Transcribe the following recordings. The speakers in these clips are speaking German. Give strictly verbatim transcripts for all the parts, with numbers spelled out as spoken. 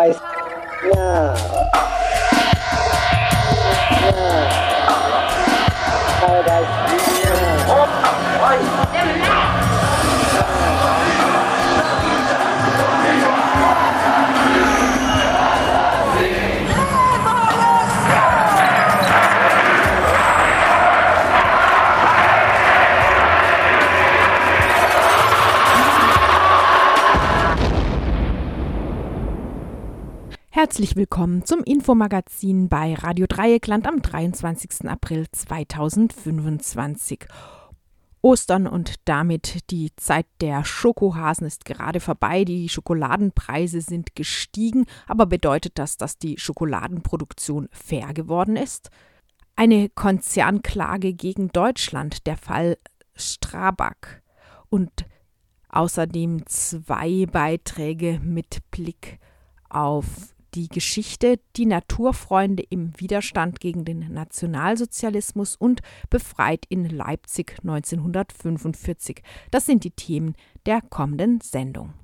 Paradise now. Now. Paradise now. Herzlich willkommen zum Infomagazin bei Radio Dreieckland am dreiundzwanzigsten April zweitausendfünfundzwanzig. Ostern und damit die Zeit der Schokohasen ist gerade vorbei. Die Schokoladenpreise sind gestiegen, aber bedeutet das, dass die Schokoladenproduktion fair geworden ist? Eine Konzernklage gegen Deutschland, der Fall Strabag und außerdem zwei Beiträge mit Blick auf die Geschichte, die Naturfreunde im Widerstand gegen den Nationalsozialismus und befreit in Leipzig neunzehnhundertfünfundvierzig. Das sind die Themen der kommenden Sendung.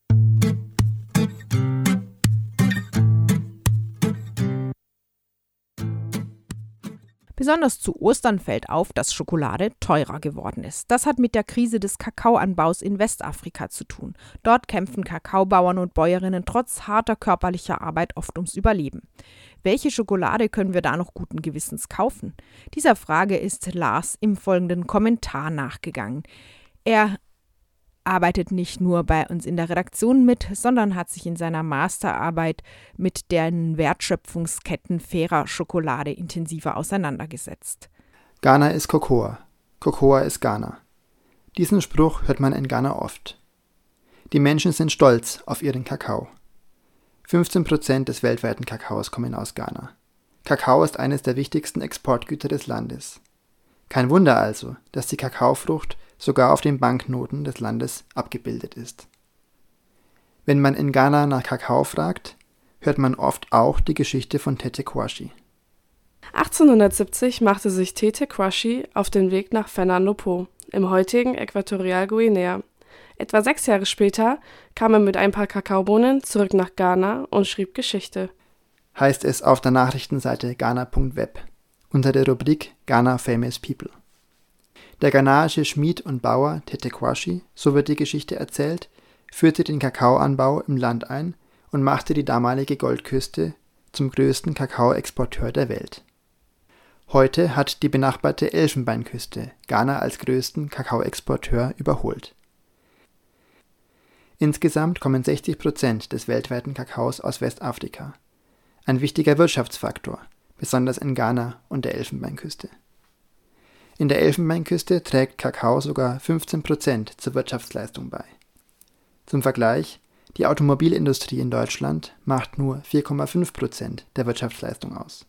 Besonders zu Ostern fällt auf, dass Schokolade teurer geworden ist. Das hat mit der Krise des Kakaoanbaus in Westafrika zu tun. Dort kämpfen Kakaobauern und Bäuerinnen trotz harter körperlicher Arbeit oft ums Überleben. Welche Schokolade können wir da noch guten Gewissens kaufen? Dieser Frage ist Lars im folgenden Kommentar nachgegangen. Er arbeitet nicht nur bei uns in der Redaktion mit, sondern hat sich in seiner Masterarbeit mit den Wertschöpfungsketten fairer Schokolade intensiver auseinandergesetzt. Ghana ist Cocoa, Cocoa ist Ghana. Diesen Spruch hört man in Ghana oft. Die Menschen sind stolz auf ihren Kakao. fünfzehn Prozent des weltweiten Kakaos kommen aus Ghana. Kakao ist eines der wichtigsten Exportgüter des Landes. Kein Wunder also, dass die Kakaofrucht sogar auf den Banknoten des Landes abgebildet ist. Wenn man in Ghana nach Kakao fragt, hört man oft auch die Geschichte von Tete Kwashi. achtzehnhundertsiebzig machte sich Tete Kwashi auf den Weg nach Fernando Po, im heutigen Äquatorialguinea. Etwa sechs Jahre später kam er mit ein paar Kakaobohnen zurück nach Ghana und schrieb Geschichte. Heißt es auf der Nachrichtenseite ghana punkt web unter der Rubrik Ghana Famous People. Der ghanaische Schmied und Bauer Tete Kwashi, so wird die Geschichte erzählt, führte den Kakaoanbau im Land ein und machte die damalige Goldküste zum größten Kakaoexporteur der Welt. Heute hat die benachbarte Elfenbeinküste Ghana als größten Kakaoexporteur überholt. Insgesamt kommen sechzig Prozent des weltweiten Kakaos aus Westafrika. Ein wichtiger Wirtschaftsfaktor, besonders in Ghana und der Elfenbeinküste. In der Elfenbeinküste trägt Kakao sogar fünfzehn Prozent zur Wirtschaftsleistung bei. Zum Vergleich, die Automobilindustrie in Deutschland macht nur vier Komma fünf Prozent der Wirtschaftsleistung aus.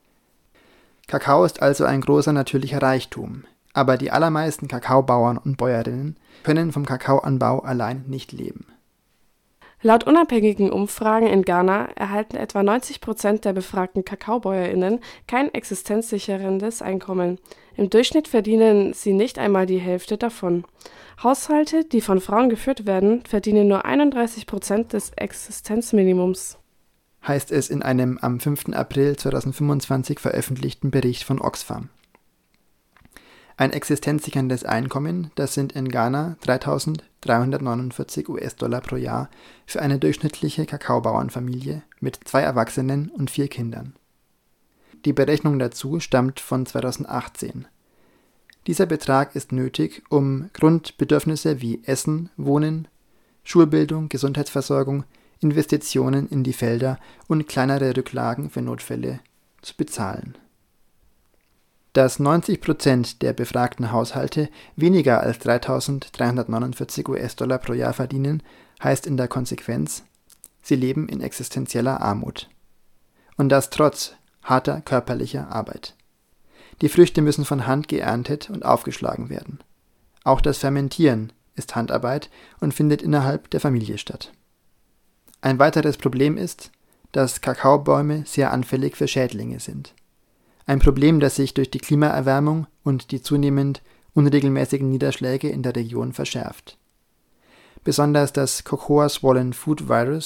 Kakao ist also ein großer natürlicher Reichtum, aber die allermeisten Kakaobauern und Bäuerinnen können vom Kakaoanbau allein nicht leben. Laut unabhängigen Umfragen in Ghana erhalten etwa neunzig Prozent der befragten KakaobäuerInnen kein existenzsicherndes Einkommen. Im Durchschnitt verdienen sie nicht einmal die Hälfte davon. Haushalte, die von Frauen geführt werden, verdienen nur einunddreißig Prozent des Existenzminimums. Heißt es in einem am fünften April zweitausendfünfundzwanzig veröffentlichten Bericht von Oxfam. Ein existenzsicherndes Einkommen, das sind in Ghana dreitausenddreihundertneunundvierzig US-Dollar pro Jahr für eine durchschnittliche Kakaobauernfamilie mit zwei Erwachsenen und vier Kindern. Die Berechnung dazu stammt von zweitausendachtzehn. Dieser Betrag ist nötig, um Grundbedürfnisse wie Essen, Wohnen, Schulbildung, Gesundheitsversorgung, Investitionen in die Felder und kleinere Rücklagen für Notfälle zu bezahlen. Dass neunzig Prozent der befragten Haushalte weniger als dreitausenddreihundertneunundvierzig US-Dollar pro Jahr verdienen, heißt in der Konsequenz, sie leben in existenzieller Armut. Und das trotz harter körperlicher Arbeit. Die Früchte müssen von Hand geerntet und aufgeschlagen werden. Auch das Fermentieren ist Handarbeit und findet innerhalb der Familie statt. Ein weiteres Problem ist, dass Kakaobäume sehr anfällig für Schädlinge sind. Ein Problem, das sich durch die Klimaerwärmung und die zunehmend unregelmäßigen Niederschläge in der Region verschärft. Besonders das Cocoa Swollen Food Virus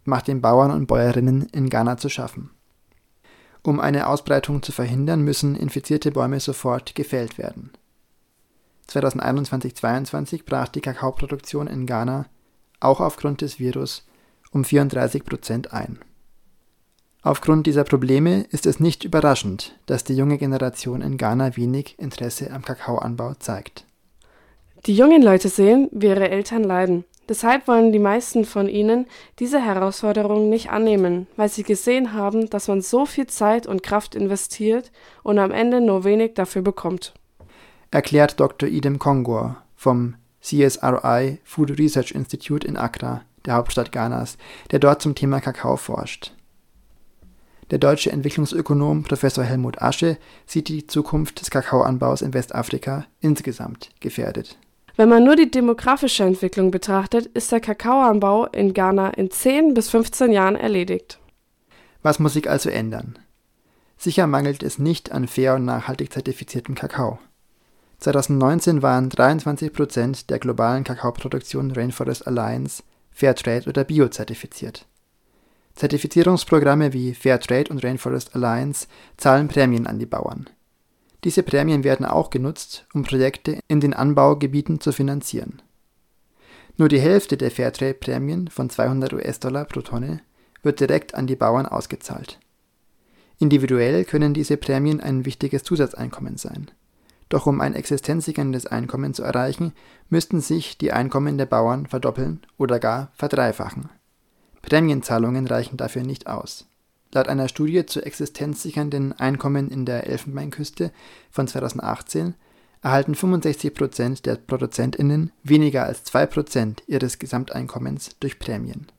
macht den Bauern und Bäuerinnen in Ghana zu schaffen. Um eine Ausbreitung zu verhindern, müssen infizierte Bäume sofort gefällt werden. zweitausendeinundzwanzig zweiundzwanzig brach die Kakaoproduktion in Ghana, auch aufgrund des Virus, um vierunddreißig Prozent ein. Aufgrund dieser Probleme ist es nicht überraschend, dass die junge Generation in Ghana wenig Interesse am Kakaoanbau zeigt. Die jungen Leute sehen, wie ihre Eltern leiden. Deshalb wollen die meisten von ihnen diese Herausforderung nicht annehmen, weil sie gesehen haben, dass man so viel Zeit und Kraft investiert und am Ende nur wenig dafür bekommt. Erklärt Doktor Idem Kongor vom C S R I Food Research Institute in Accra, der Hauptstadt Ghanas, der dort zum Thema Kakao forscht. Der deutsche Entwicklungsökonom Professor Helmut Asche sieht die Zukunft des Kakaoanbaus in Westafrika insgesamt gefährdet. Wenn man nur die demografische Entwicklung betrachtet, ist der Kakaoanbau in Ghana in zehn bis fünfzehn Jahren erledigt. Was muss sich also ändern? Sicher mangelt es nicht an fair und nachhaltig zertifiziertem Kakao. zweitausendneunzehn waren dreiundzwanzig Prozent der globalen Kakaoproduktion Rainforest Alliance Fairtrade oder Bio zertifiziert. Zertifizierungsprogramme wie Fairtrade und Rainforest Alliance zahlen Prämien an die Bauern. Diese Prämien werden auch genutzt, um Projekte in den Anbaugebieten zu finanzieren. Nur die Hälfte der Fairtrade-Prämien von zweihundert US-Dollar pro Tonne wird direkt an die Bauern ausgezahlt. Individuell können diese Prämien ein wichtiges Zusatzeinkommen sein. Doch um ein existenzsicherndes Einkommen zu erreichen, müssten sich die Einkommen der Bauern verdoppeln oder gar verdreifachen. Prämienzahlungen reichen dafür nicht aus. Laut einer Studie zu existenzsichernden Einkommen in der Elfenbeinküste von zweitausendachtzehn erhalten fünfundsechzig Prozent der ProduzentInnen weniger als zwei Prozent ihres Gesamteinkommens durch Prämien.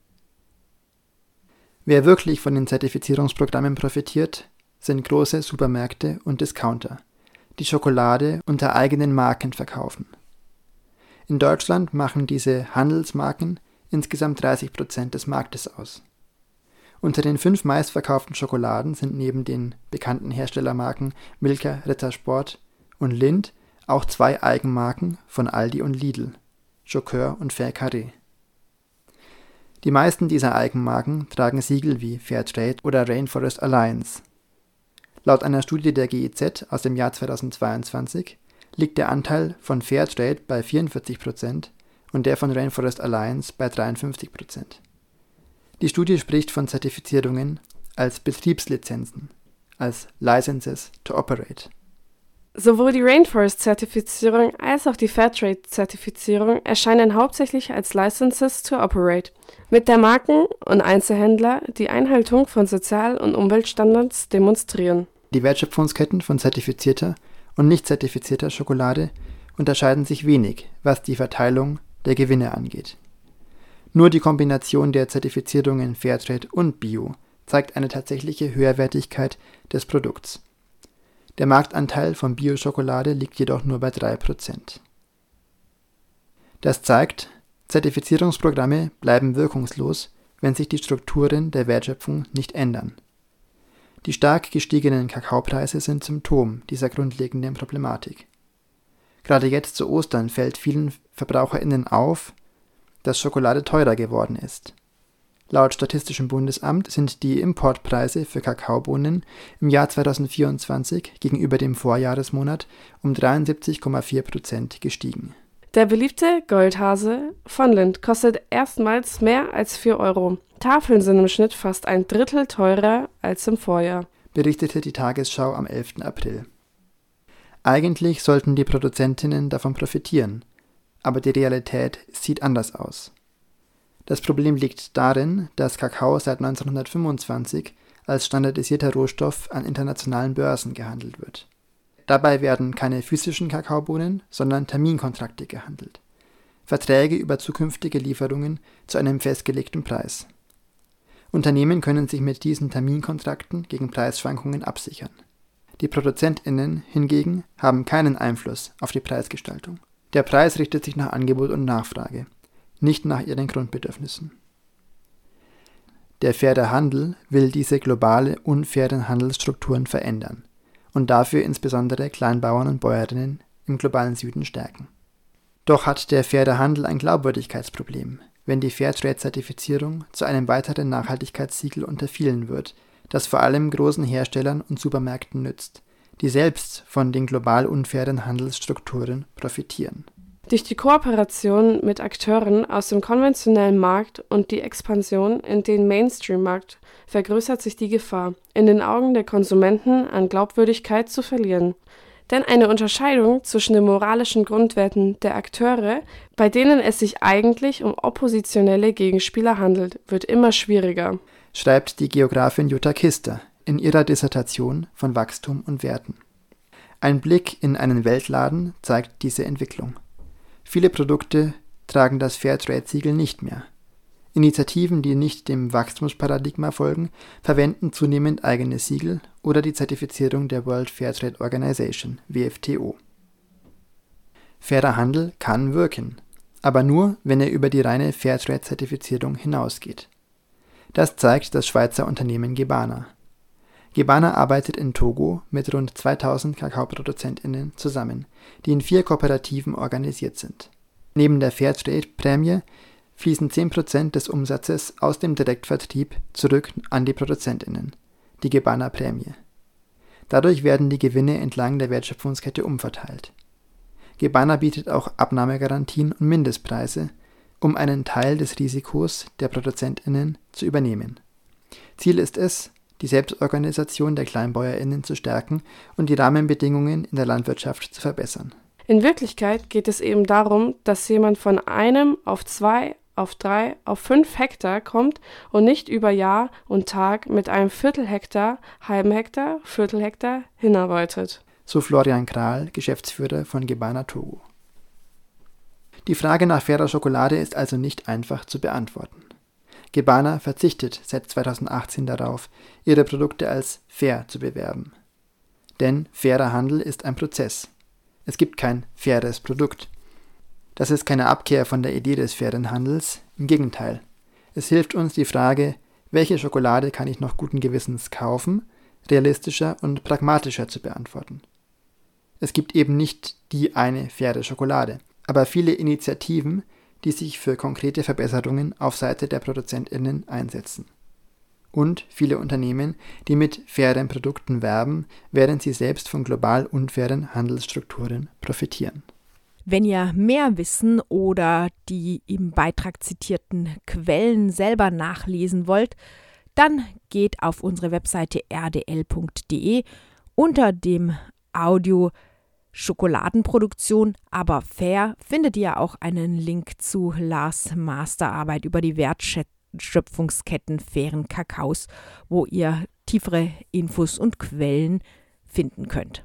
Wer wirklich von den Zertifizierungsprogrammen profitiert, sind große Supermärkte und Discounter, die Schokolade unter eigenen Marken verkaufen. In Deutschland machen diese Handelsmarken insgesamt dreißig Prozent des Marktes aus. Unter den fünf meistverkauften Schokoladen sind neben den bekannten Herstellermarken Milka, Rittersport und Lindt auch zwei Eigenmarken von Aldi und Lidl, Joker und Fair Carré. Die meisten dieser Eigenmarken tragen Siegel wie Fairtrade oder Rainforest Alliance. Laut einer Studie der G I Z aus dem Jahr zweitausendzweiundzwanzig liegt der Anteil von Fairtrade bei vierundvierzig Prozent und der von Rainforest Alliance bei dreiundfünfzig Prozent. Die Studie spricht von Zertifizierungen als Betriebslizenzen, als Licenses to Operate. Sowohl die Rainforest-Zertifizierung als auch die Fairtrade-Zertifizierung erscheinen hauptsächlich als Licenses to Operate, mit der Marken und Einzelhändler die Einhaltung von Sozial- und Umweltstandards demonstrieren. Die Wertschöpfungsketten von zertifizierter und nicht zertifizierter Schokolade unterscheiden sich wenig, was die Verteilung der Gewinne angeht. Nur die Kombination der Zertifizierungen Fairtrade und Bio zeigt eine tatsächliche Höherwertigkeit des Produkts. Der Marktanteil von Bio-Schokolade liegt jedoch nur bei drei Prozent. Das zeigt, Zertifizierungsprogramme bleiben wirkungslos, wenn sich die Strukturen der Wertschöpfung nicht ändern. Die stark gestiegenen Kakaopreise sind Symptom dieser grundlegenden Problematik. Gerade jetzt zu Ostern fällt vielen VerbraucherInnen auf, dass Schokolade teurer geworden ist. Laut Statistischem Bundesamt sind die Importpreise für Kakaobohnen im Jahr zweitausendvierundzwanzig gegenüber dem Vorjahresmonat um dreiundsiebzig Komma vier Prozent gestiegen. Der beliebte Goldhase von Lindt kostet erstmals mehr als vier Euro. Tafeln sind im Schnitt fast ein Drittel teurer als im Vorjahr, berichtete die Tagesschau am elften April. Eigentlich sollten die Produzentinnen davon profitieren, aber die Realität sieht anders aus. Das Problem liegt darin, dass Kakao seit neunzehnhundertfünfundzwanzig als standardisierter Rohstoff an internationalen Börsen gehandelt wird. Dabei werden keine physischen Kakaobohnen, sondern Terminkontrakte gehandelt. Verträge über zukünftige Lieferungen zu einem festgelegten Preis. Unternehmen können sich mit diesen Terminkontrakten gegen Preisschwankungen absichern. Die ProduzentInnen hingegen haben keinen Einfluss auf die Preisgestaltung. Der Preis richtet sich nach Angebot und Nachfrage, nicht nach ihren Grundbedürfnissen. Der faire Handel will diese globale, unfairen Handelsstrukturen verändern und dafür insbesondere Kleinbauern und Bäuerinnen im globalen Süden stärken. Doch hat der faire Handel ein Glaubwürdigkeitsproblem, wenn die Fairtrade-Zertifizierung zu einem weiteren Nachhaltigkeitssiegel unter vielen wird, das vor allem großen Herstellern und Supermärkten nützt, die selbst von den global unfairen Handelsstrukturen profitieren. Durch die Kooperation mit Akteuren aus dem konventionellen Markt und die Expansion in den Mainstream-Markt vergrößert sich die Gefahr, in den Augen der Konsumenten an Glaubwürdigkeit zu verlieren. Denn eine Unterscheidung zwischen den moralischen Grundwerten der Akteure, bei denen es sich eigentlich um oppositionelle Gegenspieler handelt, wird immer schwieriger, schreibt die Geografin Jutta Kister in ihrer Dissertation von Wachstum und Werten. Ein Blick in einen Weltladen zeigt diese Entwicklung. Viele Produkte tragen das Fairtrade-Siegel nicht mehr. Initiativen, die nicht dem Wachstumsparadigma folgen, verwenden zunehmend eigene Siegel oder die Zertifizierung der World Fair Trade Organization, W F T O. Fairer Handel kann wirken, aber nur, wenn er über die reine Fairtrade-Zertifizierung hinausgeht. Das zeigt das Schweizer Unternehmen Gebana. Gebana arbeitet in Togo mit rund zweitausend KakaoproduzentInnen zusammen, die in vier Kooperativen organisiert sind. Neben der Fairtrade-Prämie fließen zehn Prozent des Umsatzes aus dem Direktvertrieb zurück an die ProduzentInnen, die Gebana-Prämie. Dadurch werden die Gewinne entlang der Wertschöpfungskette umverteilt. Gebana bietet auch Abnahmegarantien und Mindestpreise, um einen Teil des Risikos der ProduzentInnen zu übernehmen. Ziel ist es, die Selbstorganisation der KleinbäuerInnen zu stärken und die Rahmenbedingungen in der Landwirtschaft zu verbessern. In Wirklichkeit geht es eben darum, dass jemand von einem auf zwei, auf drei, auf fünf Hektar kommt und nicht über Jahr und Tag mit einem Viertelhektar, halben Hektar, Viertelhektar hinarbeitet. So Florian Kral, Geschäftsführer von Gebana Togo. Die Frage nach fairer Schokolade ist also nicht einfach zu beantworten. Gebana verzichtet seit zweitausendachtzehn darauf, ihre Produkte als fair zu bewerben. Denn fairer Handel ist ein Prozess. Es gibt kein faires Produkt. Das ist keine Abkehr von der Idee des fairen Handels, im Gegenteil. Es hilft uns, die Frage, welche Schokolade kann ich noch guten Gewissens kaufen, realistischer und pragmatischer zu beantworten. Es gibt eben nicht die eine faire Schokolade, aber viele Initiativen, die sich für konkrete Verbesserungen auf Seite der ProduzentInnen einsetzen. Und viele Unternehmen, die mit fairen Produkten werben, während sie selbst von global unfairen Handelsstrukturen profitieren. Wenn ihr mehr wissen oder die im Beitrag zitierten Quellen selber nachlesen wollt, dann geht auf unsere Webseite r d l punkt d e unter dem Audio Schokoladenproduktion, aber fair, findet ihr auch einen Link zu Lars Masterarbeit über die Wertschöpfungsketten fairen Kakaos, wo ihr tiefere Infos und Quellen finden könnt.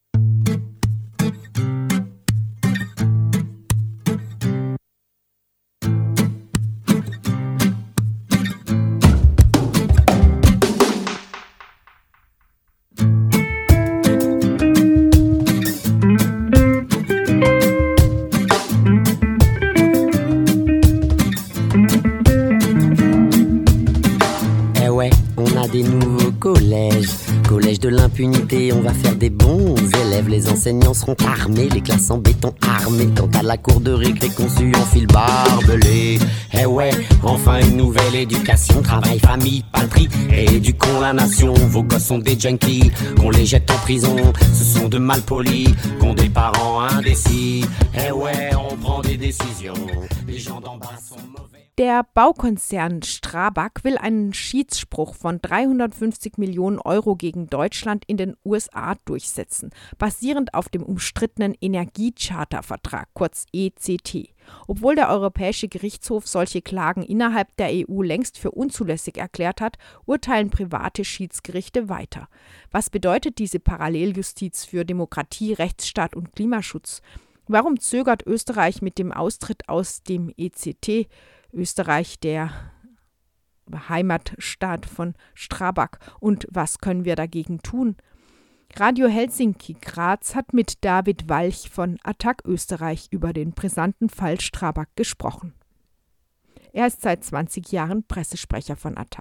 Des nouveaux collèges, collège de l'impunité, on va faire des bons élèves, les enseignants seront armés, les classes en béton armées, quant à la cour de récré conçue en fil barbelé. Eh ouais, enfin une nouvelle éducation, travail, famille, patrie, éduquons la nation, vos gosses sont des junkies, qu'on les jette en prison, ce sont de malpolis, qu'ont des parents indécis. Eh ouais, on prend des décisions, les gens d'en bas sont mauvais. Der Baukonzern Strabag will einen Schiedsspruch von dreihundertfünfzig Millionen Euro gegen Deutschland in den U S A durchsetzen, basierend auf dem umstrittenen Energiecharta-Vertrag, kurz E C T. Obwohl der Europäische Gerichtshof solche Klagen innerhalb der E U längst für unzulässig erklärt hat, urteilen private Schiedsgerichte weiter. Was bedeutet diese Paralleljustiz für Demokratie, Rechtsstaat und Klimaschutz? Warum zögert Österreich mit dem Austritt aus dem E C T? Österreich, der Heimatstaat von Strabag. Und was können wir dagegen tun? Radio Helsinki Graz hat mit David Walch von Attac Österreich über den brisanten Fall Strabag gesprochen. Er ist seit zwanzig Jahren Pressesprecher von Attac.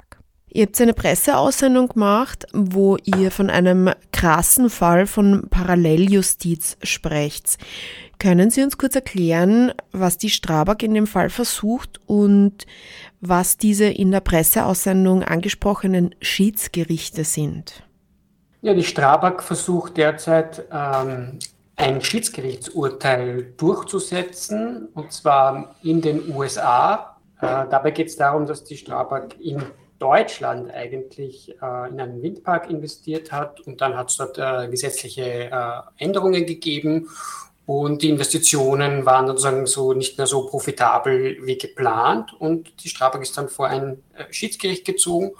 Ihr habt eine Presseaussendung gemacht, wo ihr von einem krassen Fall von Paralleljustiz sprecht. Können Sie uns kurz erklären, was die Strabag in dem Fall versucht und was diese in der Presseaussendung angesprochenen Schiedsgerichte sind? Ja, die Strabag versucht derzeit ähm, ein Schiedsgerichtsurteil durchzusetzen, und zwar in den U S A. Äh, dabei geht es darum, dass die Strabag in Deutschland eigentlich äh, in einen Windpark investiert hat, und dann hat es dort äh, gesetzliche äh, Änderungen gegeben und die Investitionen waren sozusagen so nicht mehr so profitabel wie geplant, und die Strabag ist dann vor ein äh, Schiedsgericht gezogen.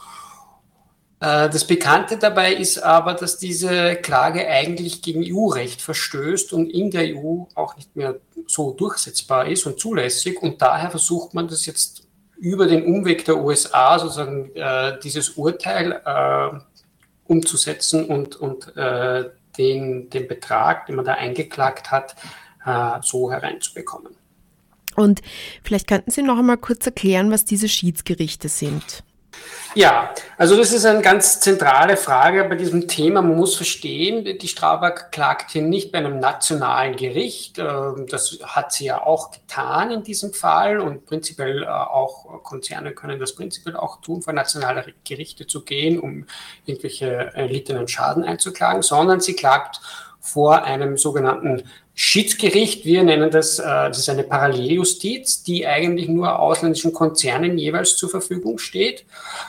Äh, das Bekannte dabei ist aber, dass diese Klage eigentlich gegen E U-Recht verstößt und in der E U auch nicht mehr so durchsetzbar ist und zulässig, und daher versucht man das jetzt über den Umweg der U S A sozusagen äh, dieses Urteil äh, umzusetzen und, und äh, den, den Betrag, den man da eingeklagt hat, äh, so hereinzubekommen. Und vielleicht könnten Sie noch einmal kurz erklären, was diese Schiedsgerichte sind. Ja, also das ist eine ganz zentrale Frage bei diesem Thema. Man muss verstehen, die Strabag klagt hier nicht bei einem nationalen Gericht. Das hat sie ja auch getan in diesem Fall, und prinzipiell auch Konzerne können das prinzipiell auch tun, vor nationale Gerichte zu gehen, um irgendwelche erlittenen Schaden einzuklagen, sondern sie klagt vor einem sogenannten Schiedsgericht. Wir nennen das, das ist eine Paralleljustiz, die eigentlich nur ausländischen Konzernen jeweils zur Verfügung steht.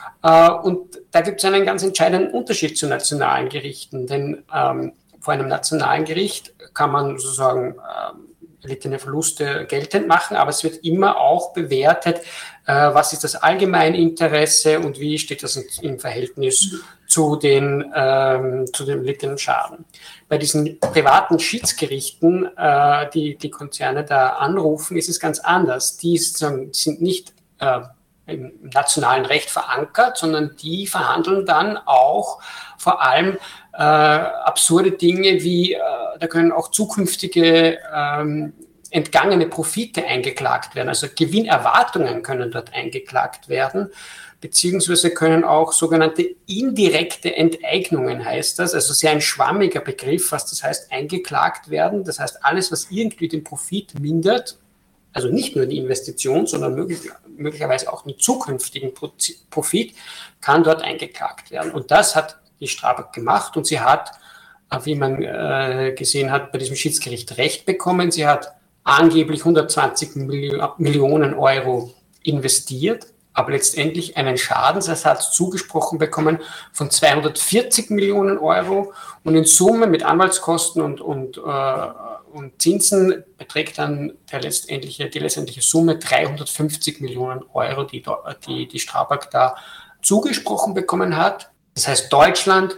Und da gibt es einen ganz entscheidenden Unterschied zu nationalen Gerichten, denn ähm, vor einem nationalen Gericht kann man sozusagen ähm, erlittene Verluste geltend machen, aber es wird immer auch bewertet, äh, was ist das Allgemeininteresse und wie steht das im Verhältnis zu den, ähm, zu dem erlittenen Schaden. Bei diesen privaten Schiedsgerichten, äh, die die Konzerne da anrufen, ist es ganz anders. Die sind nicht äh, im nationalen Recht verankert, sondern die verhandeln dann auch vor allem äh, absurde Dinge wie, äh, da können auch zukünftige ähm, entgangene Profite eingeklagt werden, also Gewinnerwartungen können dort eingeklagt werden, beziehungsweise können auch sogenannte indirekte Enteignungen, heißt das, also sehr ein schwammiger Begriff, was das heißt, eingeklagt werden. Das heißt, alles, was irgendwie den Profit mindert, also nicht nur die Investition, sondern möglich, möglicherweise auch den zukünftigen Profit, kann dort eingeklagt werden. Und das hat die Strabag gemacht, und sie hat, wie man äh, gesehen hat, bei diesem Schiedsgericht Recht bekommen. Sie hat angeblich hundertzwanzig Millionen Euro investiert, aber letztendlich einen Schadensersatz zugesprochen bekommen von zweihundertvierzig Millionen Euro, und in Summe mit Anwaltskosten und, und äh, und Zinsen beträgt dann der letztendliche, die letztendliche Summe dreihundertfünfzig Millionen Euro, die die, die Strabag da zugesprochen bekommen hat. Das heißt, Deutschland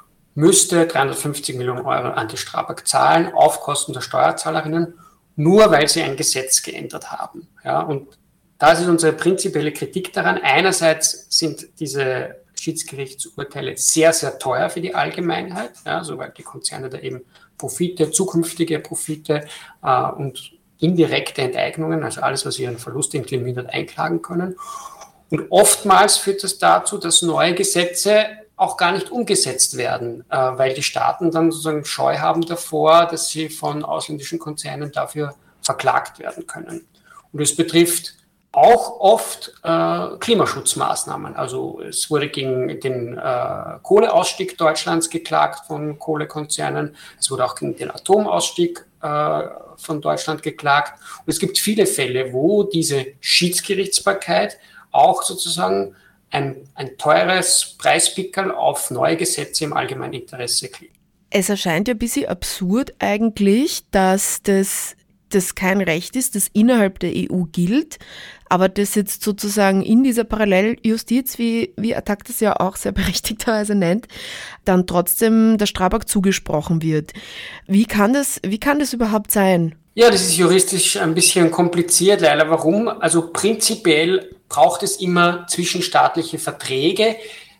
müsste dreihundertfünfzig Millionen Euro an die Strabag zahlen, auf Kosten der Steuerzahlerinnen, nur weil sie ein Gesetz geändert haben. Ja, und das ist unsere prinzipielle Kritik daran. Einerseits sind diese Schiedsgerichtsurteile sehr, sehr teuer für die Allgemeinheit, ja, so weil die Konzerne da eben Profite, zukünftige Profite äh, und indirekte Enteignungen, also alles, was ihren Verlust irgendwie mindert, einklagen können. Und oftmals führt das dazu, dass neue Gesetze auch gar nicht umgesetzt werden, äh, weil die Staaten dann sozusagen Scheu haben davor, dass sie von ausländischen Konzernen dafür verklagt werden können. Und es betrifft auch oft äh, Klimaschutzmaßnahmen. Also es wurde gegen den äh, Kohleausstieg Deutschlands geklagt von Kohlekonzernen. Es wurde auch gegen den Atomausstieg äh, von Deutschland geklagt. Und es gibt viele Fälle, wo diese Schiedsgerichtsbarkeit auch sozusagen ein, ein teures Preispickerl auf neue Gesetze im allgemeinen Interesse kriegt. Es erscheint ja ein bisschen absurd eigentlich, dass das das kein Recht ist, das innerhalb der E U gilt, aber das jetzt sozusagen in dieser Paralleljustiz, wie, wie Attac das ja auch sehr berechtigterweise nennt, dann trotzdem der Strabag zugesprochen wird. Wie kann das, wie kann das überhaupt sein? Ja, das ist juristisch ein bisschen kompliziert, leider. Warum? Also prinzipiell braucht es immer zwischenstaatliche Verträge,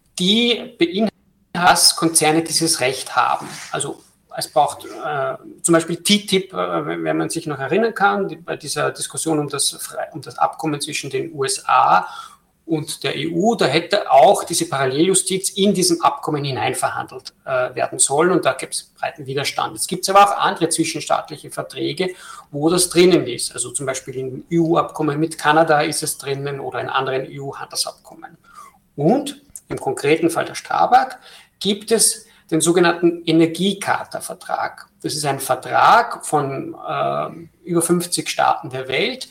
die beinhalten, dass Konzerne dieses Recht haben. Also es braucht äh, zum Beispiel T T I P, äh, wenn man sich noch erinnern kann, die, bei dieser Diskussion um das, um das Abkommen zwischen den U S A und der E U, da hätte auch diese Paralleljustiz in diesem Abkommen hineinverhandelt äh, werden sollen und da gibt es breiten Widerstand. Es gibt aber auch andere zwischenstaatliche Verträge, wo das drinnen ist. Also zum Beispiel im E U-Abkommen mit Kanada ist es drinnen oder in anderen E U-Handelsabkommen. Und im konkreten Fall der Strabag gibt es den sogenannten Energiecharta-Vertrag. Das ist ein Vertrag von äh, über fünfzig Staaten der Welt,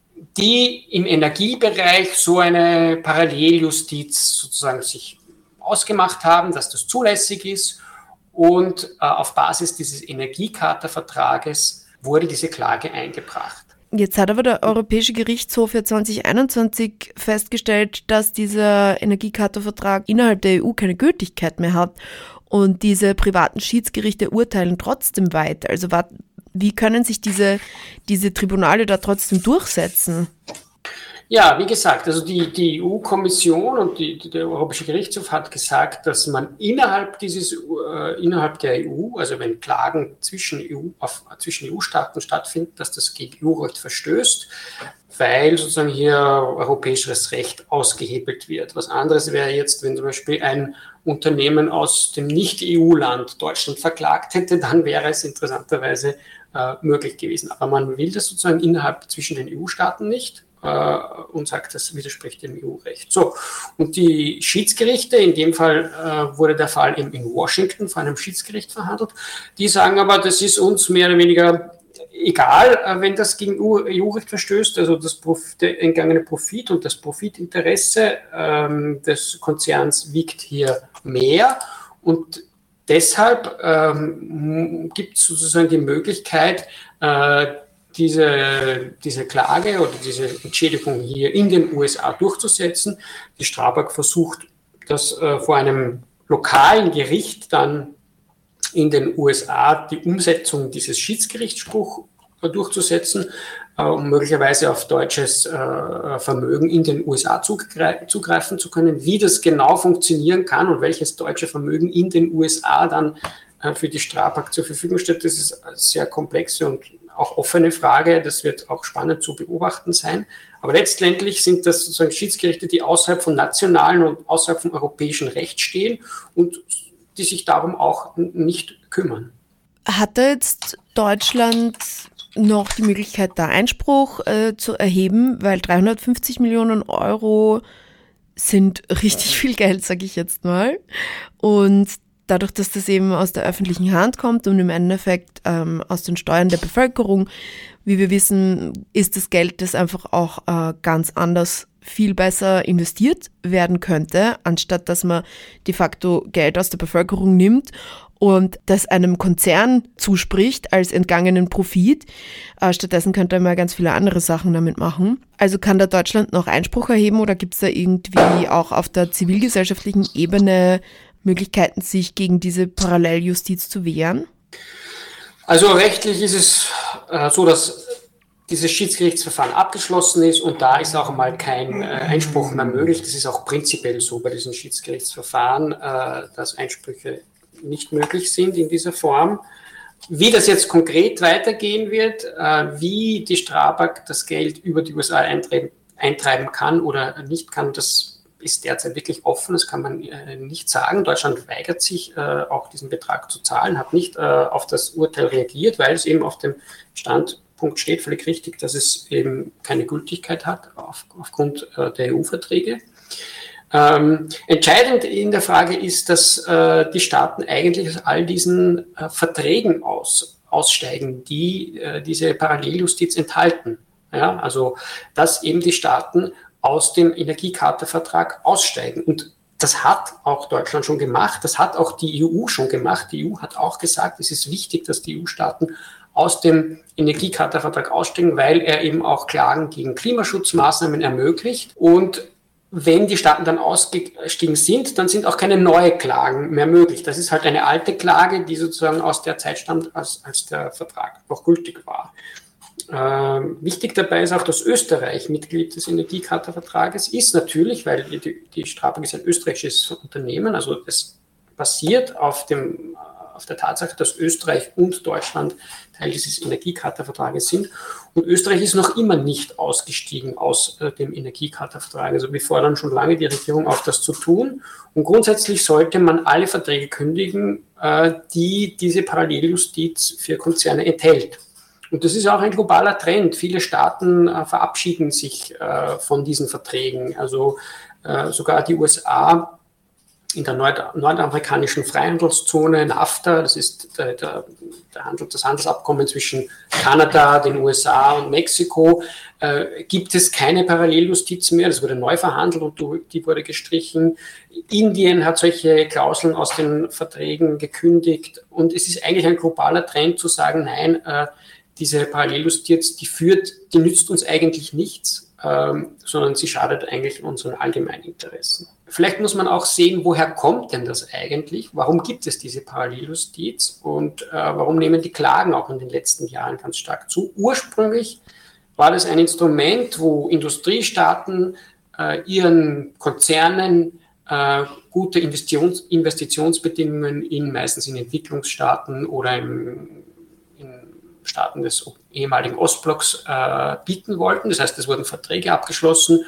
die im Energiebereich so eine Paralleljustiz sozusagen sich ausgemacht haben, dass das zulässig ist. Und äh, auf Basis dieses Energiecharta-Vertrages wurde diese Klage eingebracht. Jetzt hat aber der Europäische Gerichtshof ja zwanzig einundzwanzig festgestellt, dass dieser Energiecharta-Vertrag innerhalb der E U keine Gültigkeit mehr hat. Und diese privaten Schiedsgerichte urteilen trotzdem weiter. Also wie können sich diese, diese Tribunale da trotzdem durchsetzen? Ja, wie gesagt, also die, die E U-Kommission und die, die, der Europäische Gerichtshof hat gesagt, dass man innerhalb dieses, äh, innerhalb der E U, also wenn Klagen zwischen E U, auf, zwischen E U-Staaten stattfinden, dass das gegen E U-Recht verstößt, weil sozusagen hier europäisches Recht ausgehebelt wird. Was anderes wäre jetzt, wenn zum Beispiel ein Unternehmen aus dem Nicht-E U-Land Deutschland verklagt hätte, dann wäre es interessanterweise äh, möglich gewesen. Aber man will das sozusagen innerhalb zwischen den E U-Staaten nicht äh, und sagt, das widerspricht dem E U-Recht. So, und die Schiedsgerichte, in dem Fall äh, wurde der Fall eben in Washington vor einem Schiedsgericht verhandelt, die sagen aber, das ist uns mehr oder weniger egal, wenn das gegen E U-Recht verstößt, also das Prof- der entgangene Profit und das Profitinteresse ähm, des Konzerns wiegt hier mehr und deshalb ähm, gibt es sozusagen die Möglichkeit, äh, diese, diese Klage oder diese Entschädigung hier in den U S A durchzusetzen. Die Strabag versucht, das äh, vor einem lokalen Gericht dann in den U S A die Umsetzung dieses Schiedsgerichtsspruchs durchzusetzen, äh, um möglicherweise auf deutsches äh, Vermögen in den U S A zugre- zugreifen zu können. Wie das genau funktionieren kann und welches deutsche Vermögen in den U S A dann äh, für die Strabag zur Verfügung steht, das ist eine sehr komplexe und auch offene Frage. Das wird auch spannend zu beobachten sein. Aber letztendlich sind das sozusagen Schiedsgerichte, die außerhalb von nationalen und außerhalb von europäischem Recht stehen und die sich darum auch nicht kümmern. Hat da jetzt Deutschland noch die Möglichkeit, da Einspruch äh, zu erheben, weil dreihundertfünfzig Millionen Euro sind richtig viel Geld, sage ich jetzt mal. Und dadurch, dass das eben aus der öffentlichen Hand kommt und im Endeffekt ähm, aus den Steuern der Bevölkerung, wie wir wissen, ist das Geld, das einfach auch äh, ganz anders viel besser investiert werden könnte, anstatt dass man de facto Geld aus der Bevölkerung nimmt und das einem Konzern zuspricht als entgangenen Profit. Äh, stattdessen könnte man ganz viele andere Sachen damit machen. Also kann da Deutschland noch Einspruch erheben oder gibt es da irgendwie auch auf der zivilgesellschaftlichen Ebene Möglichkeiten, sich gegen diese Paralleljustiz zu wehren? Also rechtlich ist es äh, so, dass dieses Schiedsgerichtsverfahren abgeschlossen ist und da ist auch mal kein äh, Einspruch mehr möglich. Das ist auch prinzipiell so bei diesen Schiedsgerichtsverfahren, äh, dass Einsprüche nicht möglich sind in dieser Form. Wie das jetzt konkret weitergehen wird, äh, wie die Strabag das Geld über die U S A eintreiben, eintreiben kann oder nicht kann, das ist derzeit wirklich offen, das kann man äh, nicht sagen. Deutschland weigert sich, äh, auch diesen Betrag zu zahlen, hat nicht äh, auf das Urteil reagiert, weil es eben auf dem Stand Punkt steht, völlig richtig, dass es eben keine Gültigkeit hat auf, aufgrund äh, der E U-Verträge. Ähm, entscheidend in der Frage ist, dass äh, die Staaten eigentlich aus all diesen äh, Verträgen aus, aussteigen, die äh, diese Paralleljustiz enthalten. Ja, also, dass eben die Staaten aus dem Energiecharta-Vertrag aussteigen. Und das hat auch Deutschland schon gemacht, das hat auch die E U schon gemacht. Die E U hat auch gesagt, es ist wichtig, dass die E U-Staaten aus dem Energiecharta-Vertrag aussteigen, weil er eben auch Klagen gegen Klimaschutzmaßnahmen ermöglicht. Und wenn die Staaten dann ausgestiegen sind, dann sind auch keine neuen Klagen mehr möglich. Das ist halt eine alte Klage, die sozusagen aus der Zeit stammt, als, als der Vertrag noch gültig war. Ähm, wichtig dabei ist auch, dass Österreich Mitglied des Energiecharta-Vertrages ist, natürlich, weil die, die Strabag ist ein österreichisches Unternehmen, also es basiert auf dem auf der Tatsache, dass Österreich und Deutschland Teil dieses Energiecharta-Vertrages sind. Und Österreich ist noch immer nicht ausgestiegen aus äh, dem Energiecharta-Vertrag. Also wir fordern schon lange die Regierung auf, das zu tun. Und grundsätzlich sollte man alle Verträge kündigen, äh, die diese Paralleljustiz für Konzerne enthält. Und das ist auch ein globaler Trend. Viele Staaten äh, verabschieden sich äh, von diesen Verträgen. Also äh, sogar die U S A in der Nord- nordamerikanischen Freihandelszone, NAFTA, das ist der, der, der Handel, das Handelsabkommen zwischen Kanada, den U S A und Mexiko, äh, gibt es keine Paralleljustiz mehr. Das wurde neu verhandelt und die wurde gestrichen. Indien hat solche Klauseln aus den Verträgen gekündigt. Und es ist eigentlich ein globaler Trend zu sagen, nein, äh, diese Paralleljustiz, die führt, die nützt uns eigentlich nichts, ähm, sondern sie schadet eigentlich unseren allgemeinen Interessen. Vielleicht muss man auch sehen, woher kommt denn das eigentlich? Warum gibt es diese Paralleljustiz und äh, warum nehmen die Klagen auch in den letzten Jahren ganz stark zu? Ursprünglich war das ein Instrument, wo Industriestaaten äh, ihren Konzernen äh, gute Investitions- Investitionsbedingungen in meistens in Entwicklungsstaaten oder im, in Staaten des ehemaligen Ostblocks äh, bieten wollten. Das heißt, es wurden Verträge abgeschlossen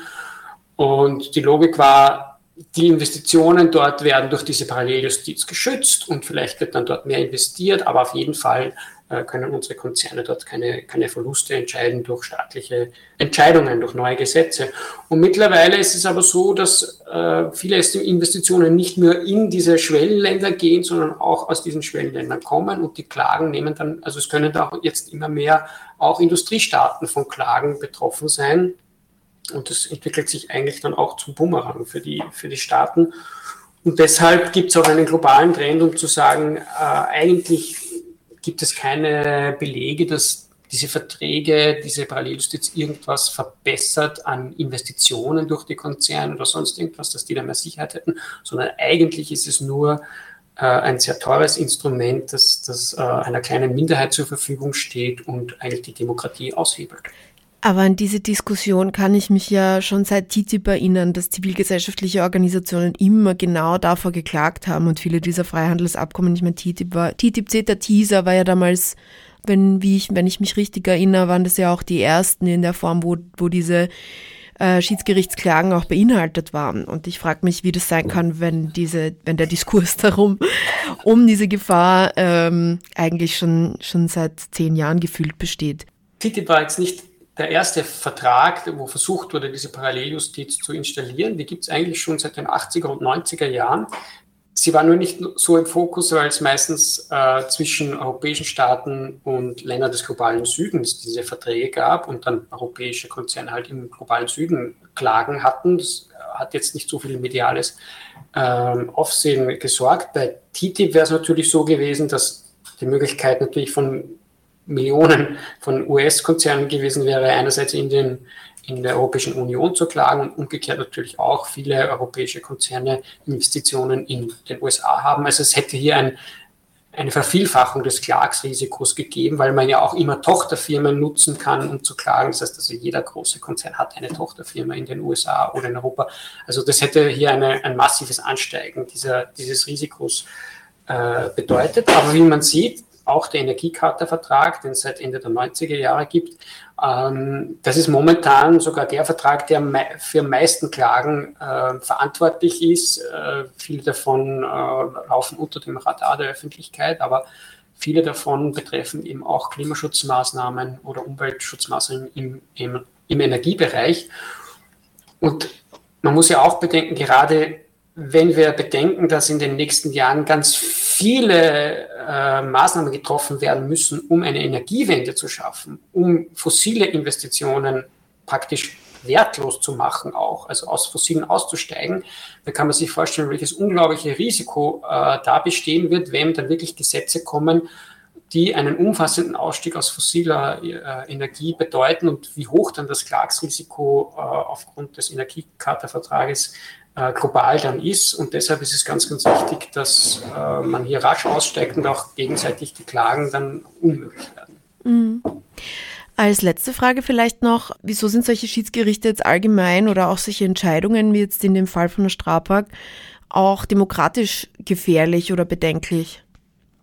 und die Logik war, die Investitionen dort werden durch diese Paralleljustiz geschützt und vielleicht wird dann dort mehr investiert, aber auf jeden Fall äh, können unsere Konzerne dort keine, keine Verluste entscheiden durch staatliche Entscheidungen, durch neue Gesetze. Und mittlerweile ist es aber so, dass äh, viele Investitionen nicht nur in diese Schwellenländer gehen, sondern auch aus diesen Schwellenländern kommen und die Klagen nehmen dann, also es können da auch jetzt immer mehr auch Industriestaaten von Klagen betroffen sein. Und das entwickelt sich eigentlich dann auch zum Bumerang für die, für die Staaten. Und deshalb gibt es auch einen globalen Trend, um zu sagen, äh, eigentlich gibt es keine Belege, dass diese Verträge, diese Paralleljustiz irgendwas verbessert an Investitionen durch die Konzerne oder sonst irgendwas, dass die da mehr Sicherheit hätten, sondern eigentlich ist es nur äh, ein sehr teures Instrument, das, das äh, einer kleinen Minderheit zur Verfügung steht und eigentlich die Demokratie aushebelt. Aber an diese Diskussion kann ich mich ja schon seit T T I P erinnern, dass zivilgesellschaftliche Organisationen immer genau davor geklagt haben und viele dieser Freihandelsabkommen, ich meine, T T I P war, T T I P, CETA, TISA war ja damals, wenn, wie ich, wenn ich mich richtig erinnere, waren das ja auch die ersten in der Form, wo, wo diese äh, Schiedsgerichtsklagen auch beinhaltet waren. Und ich frage mich, wie das sein kann, wenn diese, wenn der Diskurs darum, um diese Gefahr ähm, eigentlich schon, schon seit zehn Jahren gefühlt besteht. T T I P war jetzt nicht der erste Vertrag, wo versucht wurde, diese Paralleljustiz zu installieren. Die gibt es eigentlich schon seit den achtziger und neunziger Jahren. Sie war nur nicht so im Fokus, weil es meistens äh, zwischen europäischen Staaten und Ländern des globalen Südens diese Verträge gab und dann europäische Konzerne halt im globalen Süden Klagen hatten. Das hat jetzt nicht so viel mediales äh, Aufsehen gesorgt. Bei T T I P wäre es natürlich so gewesen, dass die Möglichkeit natürlich von Millionen von U S-Konzernen gewesen wäre, einerseits in, den, in der Europäischen Union zu klagen und umgekehrt natürlich auch viele europäische Konzerne Investitionen in den U S A haben. Also es hätte hier ein, eine Vervielfachung des Klagsrisikos gegeben, weil man ja auch immer Tochterfirmen nutzen kann, um zu klagen. Das heißt, also jeder große Konzern hat eine Tochterfirma in den U S A oder in Europa. Also das hätte hier eine, ein massives Ansteigen dieser, dieses Risikos äh, bedeutet. Aber wie man sieht, auch der Energiecharta-Vertrag, den es seit Ende der neunziger Jahre gibt. Ähm, das ist momentan sogar der Vertrag, der me- für meisten Klagen äh, verantwortlich ist. Äh, viele davon äh, laufen unter dem Radar der Öffentlichkeit, aber viele davon betreffen eben auch Klimaschutzmaßnahmen oder Umweltschutzmaßnahmen im, im, im Energiebereich. Und man muss ja auch bedenken, gerade wenn wir bedenken, dass in den nächsten Jahren ganz viele äh, Maßnahmen getroffen werden müssen, um eine Energiewende zu schaffen, um fossile Investitionen praktisch wertlos zu machen auch, also aus fossilen auszusteigen, da kann man sich vorstellen, welches unglaubliche Risiko äh, da bestehen wird, wenn dann wirklich Gesetze kommen, die einen umfassenden Ausstieg aus fossiler äh, Energie bedeuten und wie hoch dann das Klagsrisiko äh, aufgrund des Energiecharta-Vertrages äh, global dann ist. Und deshalb ist es ganz, ganz wichtig, dass äh, man hier rasch aussteigt und auch gegenseitig die Klagen dann unmöglich werden. Mhm. Als letzte Frage vielleicht noch, wieso sind solche Schiedsgerichte jetzt allgemein oder auch solche Entscheidungen, wie jetzt in dem Fall von der Strabag, auch demokratisch gefährlich oder bedenklich?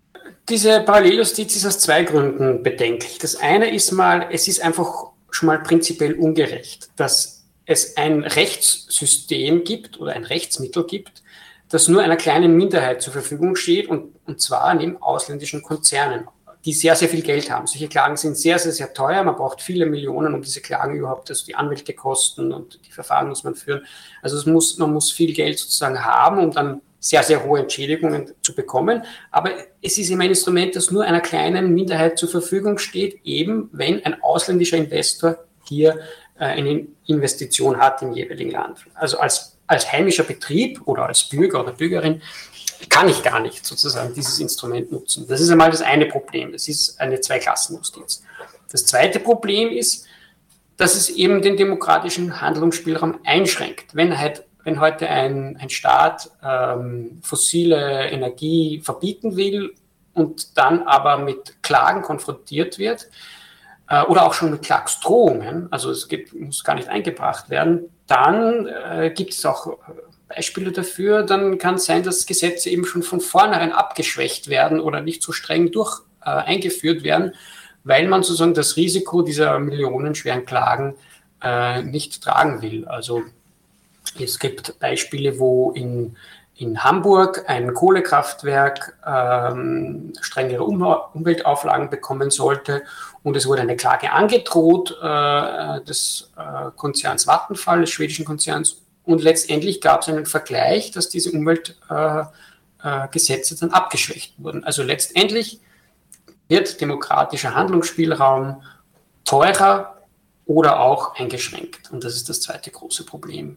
Diese Paralleljustiz ist aus zwei Gründen bedenklich. Das eine ist mal, es ist einfach schon mal prinzipiell ungerecht, dass es ein Rechtssystem gibt oder ein Rechtsmittel gibt, das nur einer kleinen Minderheit zur Verfügung steht, und, und zwar neben ausländischen Konzernen, die sehr, sehr viel Geld haben. Solche Klagen sind sehr, sehr, sehr teuer. Man braucht viele Millionen, um diese Klagen überhaupt, also die Anwälte kosten und die Verfahren muss man führen. Also es muss, man muss viel Geld sozusagen haben, um dann sehr, sehr hohe Entschädigungen zu bekommen. Aber es ist immer ein Instrument, das nur einer kleinen Minderheit zur Verfügung steht, eben wenn ein ausländischer Investor hier äh, eine Investition hat im jeweiligen Land. Also als, als heimischer Betrieb oder als Bürger oder Bürgerin kann ich gar nicht sozusagen dieses Instrument nutzen. Das ist einmal das eine Problem. Es ist eine Zweiklassenjustiz. Das zweite Problem ist, dass es eben den demokratischen Handlungsspielraum einschränkt. Wenn halt Wenn heute ein, ein Staat ähm, fossile Energie verbieten will und dann aber mit Klagen konfrontiert wird äh, oder auch schon mit Klagsdrohungen, also es gibt, muss gar nicht eingebracht werden, dann äh, gibt es auch Beispiele dafür, dann kann es sein, dass Gesetze eben schon von vornherein abgeschwächt werden oder nicht so streng durch äh, eingeführt werden, weil man sozusagen das Risiko dieser millionenschweren Klagen äh, nicht tragen will. Also es gibt Beispiele, wo in, in Hamburg ein Kohlekraftwerk ähm, strengere um- Umweltauflagen bekommen sollte und es wurde eine Klage angedroht äh, des äh, Konzerns Vattenfall, des schwedischen Konzerns, und letztendlich gab es einen Vergleich, dass diese Umweltgesetze äh, äh, dann abgeschwächt wurden. Also letztendlich wird demokratischer Handlungsspielraum teurer oder auch eingeschränkt, und das ist das zweite große Problem.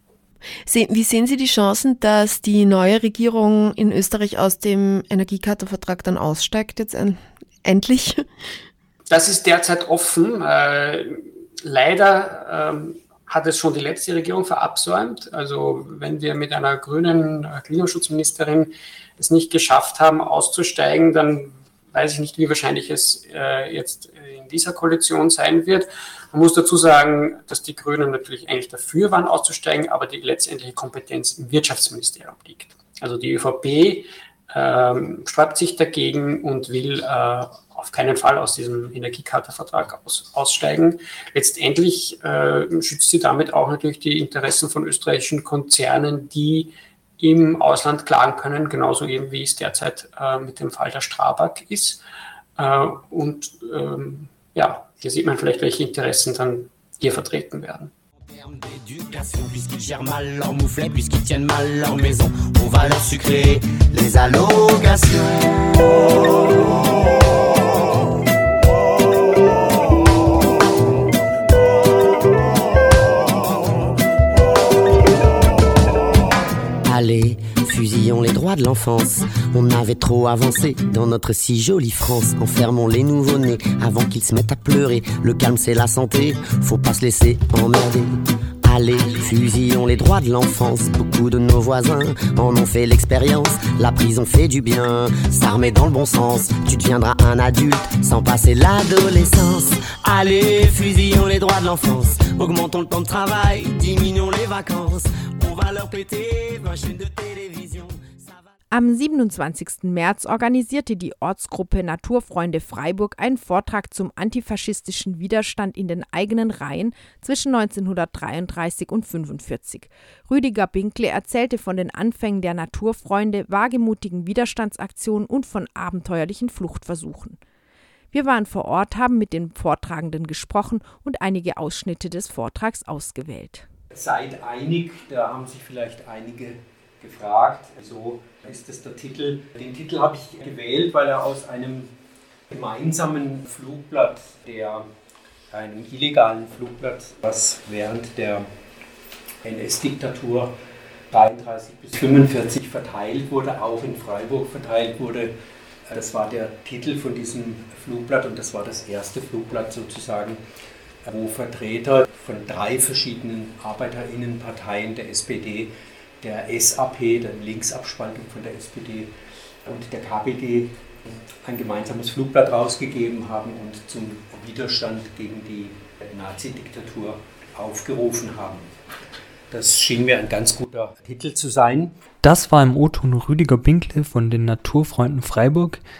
Wie sehen Sie die Chancen, dass die neue Regierung in Österreich aus dem Energiecharta-Vertrag dann aussteigt, jetzt en- endlich? Das ist derzeit offen. Äh, leider ähm, hat es schon die letzte Regierung verabsäumt. Also wenn wir mit einer grünen Klimaschutzministerin es nicht geschafft haben, auszusteigen, dann weiß ich nicht, wie wahrscheinlich es äh, jetzt in dieser Koalition sein wird. Man muss dazu sagen, dass die Grünen natürlich eigentlich dafür waren, auszusteigen, aber die letztendliche Kompetenz im Wirtschaftsministerium liegt. Also die ÖVP ähm, sträubt sich dagegen und will äh, auf keinen Fall aus diesem Energiecharta-Vertrag aus, aussteigen. Letztendlich äh, schützt sie damit auch natürlich die Interessen von österreichischen Konzernen, die im Ausland klagen können, genauso eben wie es derzeit äh, mit dem Fall der Strabag ist. Äh, und ähm, ja, hier sieht man vielleicht, welche Interessen dann hier vertreten werden. D'éducation, puisqu'ils gèrent mal leur mouflet, puisqu'ils tiennent mal leur maison, on va leur sucrer les allocations. Allez, fusillons les droits de l'enfance. On avait trop avancé dans notre si jolie France. Enfermons les nouveau-nés avant qu'ils se mettent à pleurer. Le calme c'est la santé, faut pas se laisser emmerder. Allez, fusillons les droits de l'enfance. Beaucoup de nos voisins en ont fait l'expérience. La prison fait du bien, s'armer dans le bon sens. Tu deviendras un adulte sans passer l'adolescence. Allez, fusillons les droits de l'enfance. Augmentons le temps de travail, diminuons les vacances. On va leur péter vingt chaînes de télévision. Am siebenundzwanzigsten März organisierte die Ortsgruppe Naturfreunde Freiburg einen Vortrag zum antifaschistischen Widerstand in den eigenen Reihen zwischen neunzehnhundertdreiunddreißig und fünfundvierzig. Rüdiger Binkle erzählte von den Anfängen der Naturfreunde, wagemutigen Widerstandsaktionen und von abenteuerlichen Fluchtversuchen. Wir waren vor Ort, haben mit den Vortragenden gesprochen und einige Ausschnitte des Vortrags ausgewählt. Seid einig, da haben sich vielleicht einige gefragt, so ist das der Titel. Den Titel habe ich gewählt, weil er aus einem gemeinsamen Flugblatt, der, einem illegalen Flugblatt, was während der N S-Diktatur dreiunddreißig bis fünfundvierzig verteilt wurde, auch in Freiburg verteilt wurde. Das war der Titel von diesem Flugblatt und das war das erste Flugblatt sozusagen, wo Vertreter von drei verschiedenen ArbeiterInnenparteien, der S P D, der S A P, der Linksabspaltung von der S P D und der K P D ein gemeinsames Flugblatt rausgegeben haben und zum Widerstand gegen die Nazi-Diktatur aufgerufen haben. Das schien mir ein ganz guter Titel zu sein. Das war im O-Ton Rüdiger Binkle von den Naturfreunden Freiburg.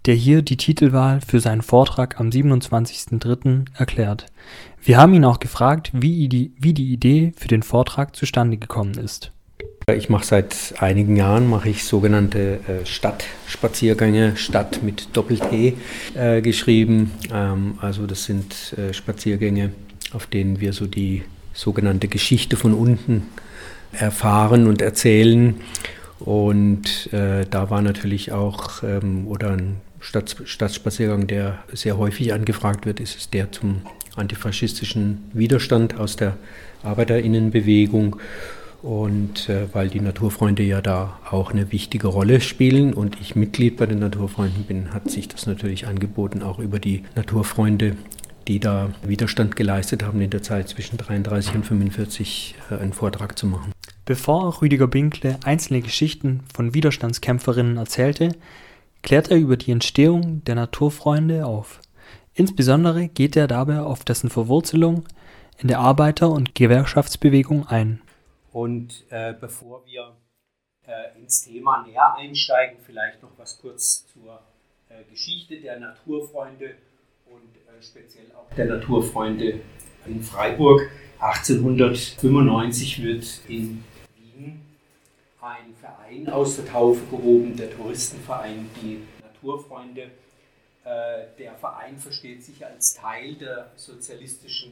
der hier die Titelwahl für seinen Vortrag am siebenundzwanzigsten dritten erklärt. Wir haben ihn auch gefragt, wie die, wie die Idee für den Vortrag zustande gekommen ist. Ich mache seit einigen Jahren mache ich sogenannte äh, Stadtspaziergänge, Stadt mit Doppel-T äh, geschrieben. Ähm, also das sind äh, Spaziergänge, auf denen wir so die sogenannte Geschichte von unten erfahren und erzählen. Und äh, da war natürlich auch, ähm, oder ein Stadt, Stadtspaziergang, der sehr häufig angefragt wird, ist es der zum antifaschistischen Widerstand aus der ArbeiterInnenbewegung. Und äh, weil die Naturfreunde ja da auch eine wichtige Rolle spielen und ich Mitglied bei den Naturfreunden bin, hat sich das natürlich angeboten, auch über die Naturfreunde, die da Widerstand geleistet haben in der Zeit zwischen dreiunddreißig und fünfundvierzig, äh, einen Vortrag zu machen. Bevor Rüdiger Binkle einzelne Geschichten von Widerstandskämpferinnen erzählte, klärt er über die Entstehung der Naturfreunde auf. Insbesondere geht er dabei auf dessen Verwurzelung in der Arbeiter- und Gewerkschaftsbewegung ein. Und äh, bevor wir äh, ins Thema näher einsteigen, vielleicht noch was kurz zur äh, Geschichte der Naturfreunde und äh, speziell auch der Naturfreunde in Freiburg. achtzehnhundertfünfundneunzig wird in Wien ein Verein aus der Taufe gehoben, der Touristenverein Die Naturfreunde. Äh, der Verein versteht sich als Teil der sozialistischen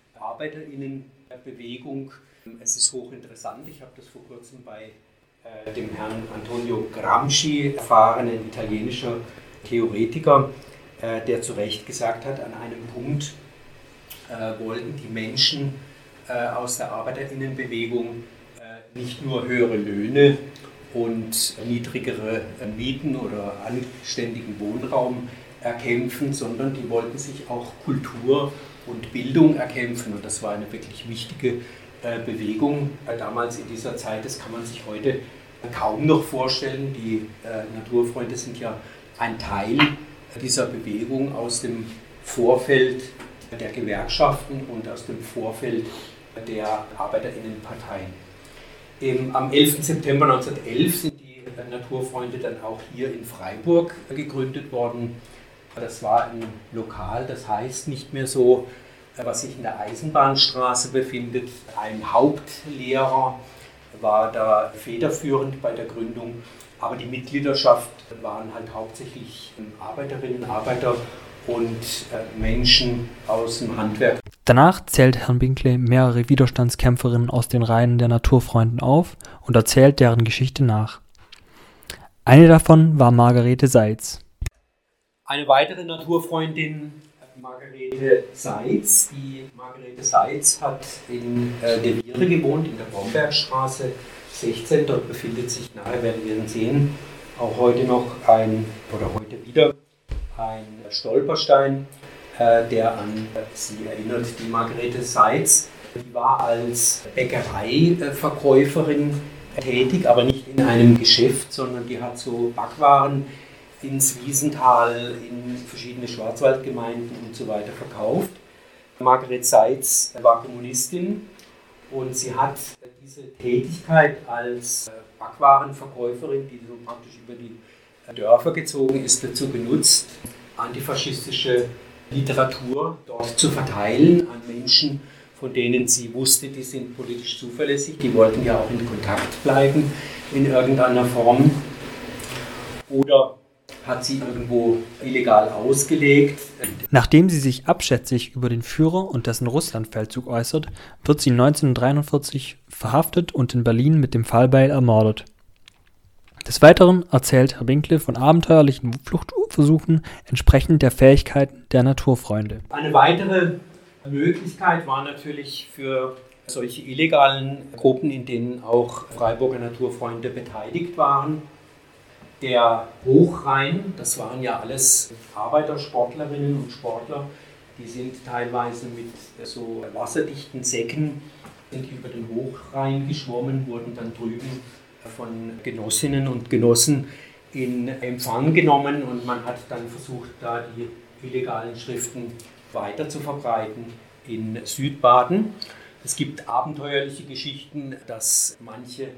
ArbeiterInnenbewegung. Es ist hochinteressant, ich habe das vor kurzem bei äh, dem Herrn Antonio Gramsci erfahren, ein italienischer Theoretiker, äh, der zu Recht gesagt hat, an einem Punkt äh, wollten die Menschen äh, aus der ArbeiterInnenbewegung äh, nicht nur höhere Löhne und niedrigere äh, Mieten oder anständigen Wohnraum erkämpfen, sondern die wollten sich auch Kultur und Bildung erkämpfen. Und das war eine wirklich wichtige Bewegung damals in dieser Zeit. Das kann man sich heute kaum noch vorstellen. Die Naturfreunde sind ja ein Teil dieser Bewegung aus dem Vorfeld der Gewerkschaften und aus dem Vorfeld der ArbeiterInnenparteien. Am elften September neunzehnhundertelf sind die Naturfreunde dann auch hier in Freiburg gegründet worden. Das war ein Lokal, das heißt nicht mehr so, was sich in der Eisenbahnstraße befindet. Ein Hauptlehrer war da federführend bei der Gründung, aber die Mitgliedschaft waren halt hauptsächlich Arbeiterinnen, Arbeiter und Menschen aus dem Handwerk. Danach zählt Herrn Binkle mehrere Widerstandskämpferinnen aus den Reihen der Naturfreunden auf und erzählt deren Geschichte nach. Eine davon war Margarete Seitz. Eine weitere Naturfreundin, Margarete Seitz. Die Margarete Seitz hat in äh, der Viere gewohnt, in der Brombergstraße sechzehn. Dort befindet sich, nachher werden wir ihn sehen, auch heute noch ein, oder heute wieder, ein Stolperstein, äh, der an äh, sie erinnert. Die Margarete Seitz, die war als Bäckereiverkäuferin äh, tätig, aber nicht in einem Geschäft, sondern die hat so Backwaren ins Wiesental, in verschiedene Schwarzwaldgemeinden und so weiter verkauft. Margarete Seitz war Kommunistin und sie hat diese Tätigkeit als Backwarenverkäuferin, die so praktisch über die Dörfer gezogen ist, dazu genutzt, antifaschistische Literatur dort zu verteilen an Menschen, von denen sie wusste, die sind politisch zuverlässig, die wollten ja auch in Kontakt bleiben in irgendeiner Form. Oder hat sie irgendwo illegal ausgelegt. Nachdem sie sich abschätzig über den Führer und dessen Russlandfeldzug äußert, wird sie neunzehnhundertdreiundvierzig verhaftet und in Berlin mit dem Fallbeil ermordet. Des Weiteren erzählt Herr Binkle von abenteuerlichen Fluchtversuchen entsprechend der Fähigkeiten der Naturfreunde. Eine weitere Möglichkeit war natürlich für solche illegalen Gruppen, in denen auch Freiburger Naturfreunde beteiligt waren, der Hochrhein. Das waren ja alles Arbeitersportlerinnen und Sportler, die sind teilweise mit so wasserdichten Säcken sind über den Hochrhein geschwommen, wurden dann drüben von Genossinnen und Genossen in Empfang genommen und man hat dann versucht, da die illegalen Schriften weiter zu verbreiten in Südbaden. Es gibt abenteuerliche Geschichten, dass manche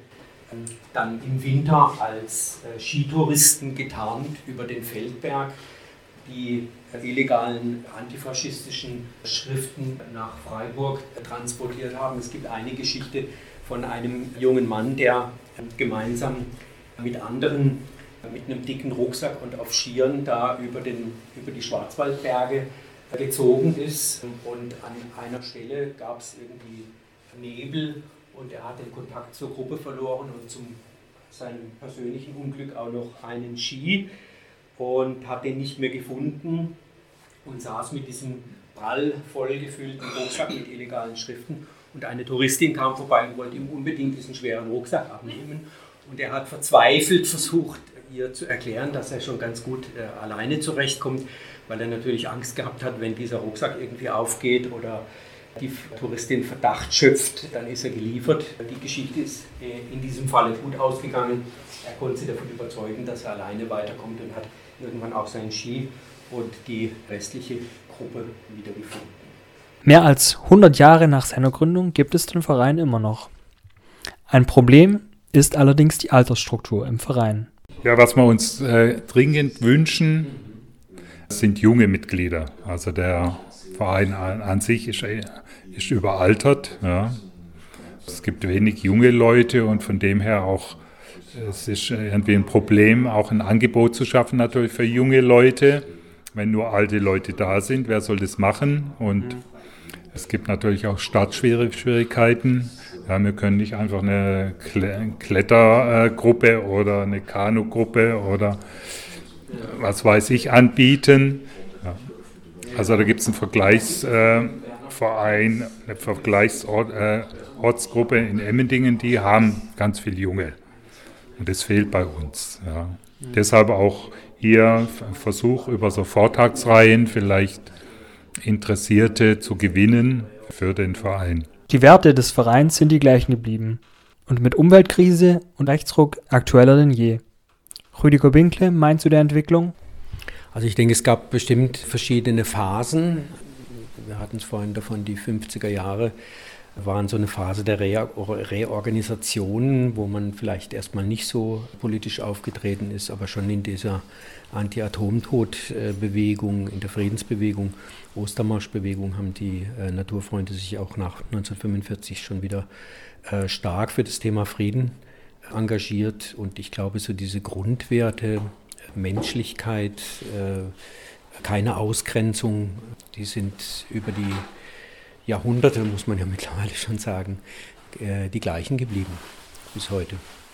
dann im Winter als Skitouristen getarnt über den Feldberg die illegalen antifaschistischen Schriften nach Freiburg transportiert haben. Es gibt eine Geschichte von einem jungen Mann, der gemeinsam mit anderen mit einem dicken Rucksack und auf Skiern da über, den, über die Schwarzwaldberge gezogen ist. Und an einer Stelle gab es irgendwie Nebel und er hat den Kontakt zur Gruppe verloren und zum seinem persönlichen Unglück auch noch einen Ski und hat den nicht mehr gefunden und saß mit diesem prall voll gefüllten Rucksack mit illegalen Schriften. Und eine Touristin kam vorbei und wollte ihm unbedingt diesen schweren Rucksack abnehmen. Und er hat verzweifelt versucht, ihr zu erklären, dass er schon ganz gut äh, alleine zurechtkommt, weil er natürlich Angst gehabt hat, wenn dieser Rucksack irgendwie aufgeht oder die Touristin Verdacht schöpft, dann ist er geliefert. Die Geschichte ist äh, in diesem Falle gut ausgegangen. Er konnte sie davon überzeugen, dass er alleine weiterkommt und hat irgendwann auch seinen Ski und die restliche Gruppe wiedergefunden. Mehr als hundert Jahre nach seiner Gründung gibt es den Verein immer noch. Ein Problem ist allerdings die Altersstruktur im Verein. Ja, was wir uns äh, dringend wünschen, sind junge Mitglieder. Also der Verein an, an sich ist, ist überaltert. Ja. Es gibt wenig junge Leute und von dem her auch, es ist irgendwie ein Problem, auch ein Angebot zu schaffen natürlich für junge Leute. Wenn nur alte Leute da sind, wer soll das machen? Und es gibt natürlich auch Startschwierigkeiten. Ja, wir können nicht einfach eine Klettergruppe oder eine Kanugruppe oder was weiß ich anbieten. Ja. Also da gibt es einen Vergleichsverein, eine Vergleichsortsgruppe in Emmendingen, die haben ganz viele Junge. Und das fehlt bei uns. Ja. Mhm. Deshalb auch hier Versuch über so Vortragsreihen vielleicht Interessierte zu gewinnen für den Verein. Die Werte des Vereins sind die gleichen geblieben und mit Umweltkrise und Rechtsruck aktueller denn je. Rüdiger Binkle meint zu der Entwicklung? Also ich denke, es gab bestimmt verschiedene Phasen. Wir hatten es vorhin davon, die fünfziger Jahre waren so eine Phase der Re- Reorganisation, wo man vielleicht erstmal nicht so politisch aufgetreten ist, aber schon in dieser Anti-Atomtod-Bewegung, in der Friedensbewegung, Ostermarsch-Bewegung haben die äh, Naturfreunde sich auch nach neunzehnhundertfünfundvierzig schon wieder äh, stark für das Thema Frieden engagiert. Und ich glaube, so diese Grundwerte, Menschlichkeit, äh, keine Ausgrenzung, die sind über die Jahrhunderte, muss man ja mittlerweile schon sagen, äh, die gleichen geblieben bis heute.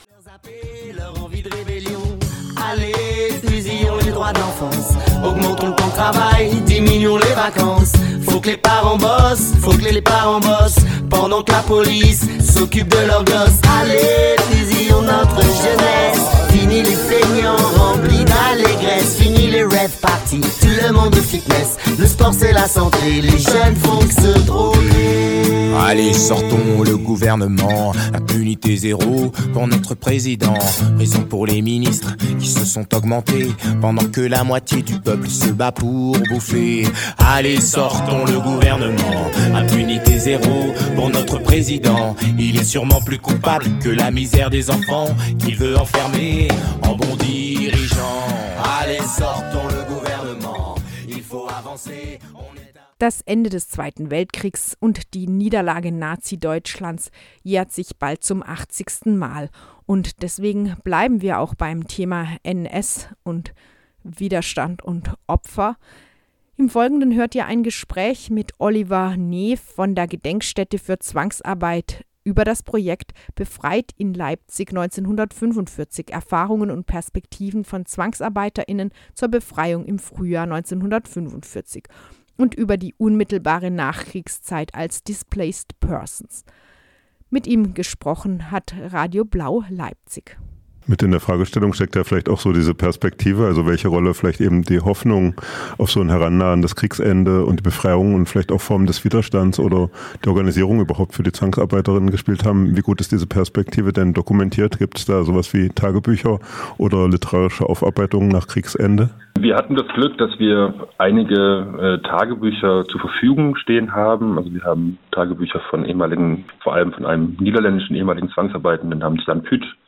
Allez, fusillons les droits d'enfance, augmentons le temps de travail, diminuons les vacances. Faut que les parents bossent, faut que les parents bossent, pendant que la police s'occupe de leurs gosses. Allez, fusillons notre jeunesse, fini les feignants remplis d'allégresse, fini les rave parties, tout le monde de fitness, le sport c'est la santé, les jeunes font que se droguer. Allez, sortons le gouvernement, impunité zéro pour notre président, prison pour les ministres qui se sont augmentés pendant que la moitié du peuple se bat pour bouffer. Allez, sortons le gouvernement, impunité zéro pour notre président, il est sûrement plus coupable que la misère des enfants qu'il veut enfermer en bon dirigeant. Allez, sortons le gouvernement, il faut avancer. Das Ende des Zweiten Weltkriegs und die Niederlage Nazi-Deutschlands jährt sich bald zum achtzigsten Mal. Und deswegen bleiben wir auch beim Thema N S und Widerstand und Opfer. Im Folgenden hört ihr ein Gespräch mit Oliver Neef von der Gedenkstätte für Zwangsarbeit über das Projekt Befreit in Leipzig neunzehnhundertfünfundvierzig, Erfahrungen und Perspektiven von ZwangsarbeiterInnen zur Befreiung im Frühjahr neunzehnhundertfünfundvierzig und über die unmittelbare Nachkriegszeit als Displaced Persons. Mit ihm gesprochen hat Radio Blau Leipzig. Mit in der Fragestellung steckt ja vielleicht auch so diese Perspektive, also welche Rolle vielleicht eben die Hoffnung auf so ein herannahendes Kriegsende und die Befreiung und vielleicht auch Formen des Widerstands oder die Organisierung überhaupt für die Zwangsarbeiterinnen gespielt haben. Wie gut ist diese Perspektive denn dokumentiert? Gibt es da sowas wie Tagebücher oder literarische Aufarbeitungen nach Kriegsende? Wir hatten das Glück, dass wir einige äh, Tagebücher zur Verfügung stehen haben. Also wir haben Tagebücher von ehemaligen, vor allem von einem niederländischen ehemaligen Zwangsarbeitenden namens Jan Püt,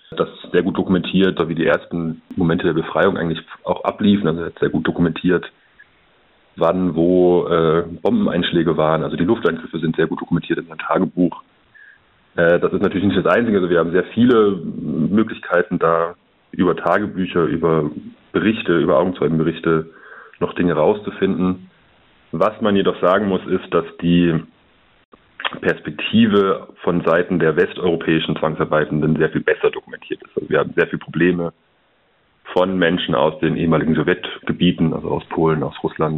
Das ist sehr gut dokumentiert, wie die ersten Momente der Befreiung eigentlich auch abliefen. Also er hat sehr gut dokumentiert, wann, wo äh, Bombeneinschläge waren. Also die Luftangriffe sind sehr gut dokumentiert in seinem Tagebuch. Äh, das ist natürlich nicht das Einzige. Also wir haben sehr viele Möglichkeiten, da über Tagebücher, über Berichte, über Augenzeugenberichte noch Dinge rauszufinden. Was man jedoch sagen muss, ist, dass die Perspektive von Seiten der westeuropäischen Zwangsarbeitenden sehr viel besser dokumentiert ist. Also wir haben sehr viele Probleme von Menschen aus den ehemaligen Sowjetgebieten, also aus Polen, aus Russland,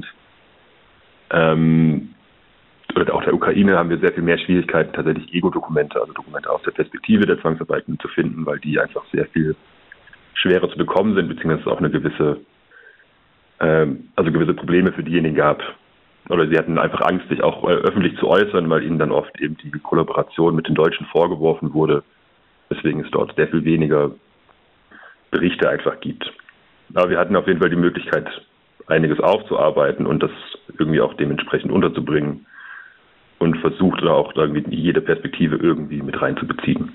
ähm, oder auch der Ukraine haben wir sehr viel mehr Schwierigkeiten, tatsächlich Ego-Dokumente, also Dokumente aus der Perspektive der Zwangsarbeitenden zu finden, weil die einfach sehr viel schwerer zu bekommen sind, beziehungsweise auch eine gewisse, ähm, also gewisse Probleme für diejenigen gab. Oder sie hatten einfach Angst, sich auch äh, öffentlich zu äußern, weil ihnen dann oft eben die Kollaboration mit den Deutschen vorgeworfen wurde, weswegen es dort sehr viel weniger Berichte einfach gibt. Aber wir hatten auf jeden Fall die Möglichkeit, einiges aufzuarbeiten und das irgendwie auch dementsprechend unterzubringen und versucht oder auch irgendwie jede Perspektive irgendwie mit reinzubeziehen.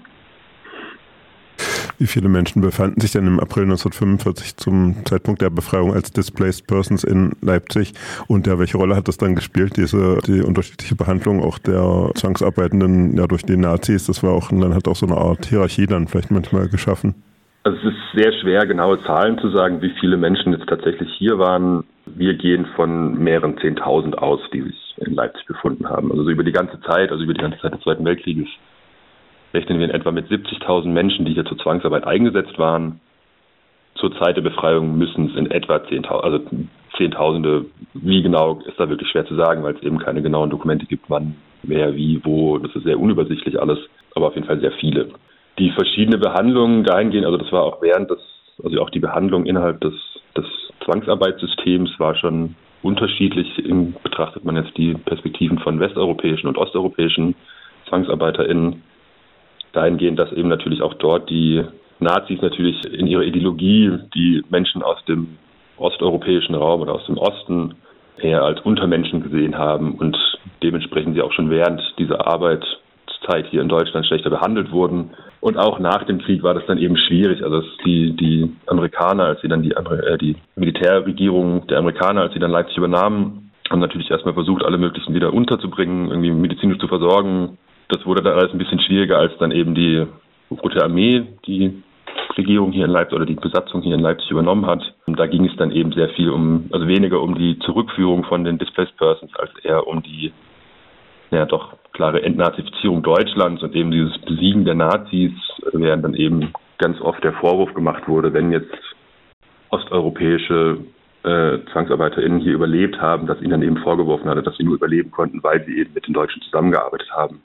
Wie viele Menschen befanden sich denn im April neunzehnhundertfünfundvierzig zum Zeitpunkt der Befreiung als Displaced Persons in Leipzig? Und ja, welche Rolle hat das dann gespielt, diese die unterschiedliche Behandlung auch der Zwangsarbeitenden ja, durch die Nazis? Das war auch, und dann hat auch so eine Art Hierarchie dann vielleicht manchmal geschaffen. Also es ist sehr schwer, genaue Zahlen zu sagen, wie viele Menschen jetzt tatsächlich hier waren. Wir gehen von mehreren Zehntausend aus, die sich in Leipzig befunden haben. Also so über die ganze Zeit, also über die ganze Zeit des Zweiten Weltkrieges, rechnen wir in etwa mit siebzigtausend Menschen, die hier zur Zwangsarbeit eingesetzt waren. Zur Zeit der Befreiung müssen es in etwa zehntausend, also Zehntausende. Wie genau ist da wirklich schwer zu sagen, weil es eben keine genauen Dokumente gibt, wann, wer, wie, wo. Das ist sehr unübersichtlich alles, aber auf jeden Fall sehr viele. Die verschiedene Behandlungen dahingehend, also das war auch während des, also auch die Behandlung innerhalb des, des Zwangsarbeitssystems war schon unterschiedlich. In, betrachtet man jetzt die Perspektiven von westeuropäischen und osteuropäischen ZwangsarbeiterInnen. Dahingehend, dass eben natürlich auch dort die Nazis natürlich in ihrer Ideologie die Menschen aus dem osteuropäischen Raum oder aus dem Osten eher als Untermenschen gesehen haben und dementsprechend sie auch schon während dieser Arbeitszeit hier in Deutschland schlechter behandelt wurden. Und auch nach dem Krieg war das dann eben schwierig. Also die, die Amerikaner, als sie dann die, äh, die Militärregierung der Amerikaner, als sie dann Leipzig übernahmen, haben natürlich erstmal versucht, alle möglichen wieder unterzubringen, irgendwie medizinisch zu versorgen. Das wurde dann alles ein bisschen schwieriger, als dann eben die Rote Armee die Regierung hier in Leipzig oder die Besatzung hier in Leipzig übernommen hat. Und da ging es dann eben sehr viel um, also weniger um die Zurückführung von den Displaced Persons, als eher um die, ja doch klare Entnazifizierung Deutschlands und eben dieses Besiegen der Nazis, während dann eben ganz oft der Vorwurf gemacht wurde, wenn jetzt osteuropäische äh, ZwangsarbeiterInnen hier überlebt haben, dass ihnen dann eben vorgeworfen hatte, dass sie nur überleben konnten, weil sie eben mit den Deutschen zusammengearbeitet haben.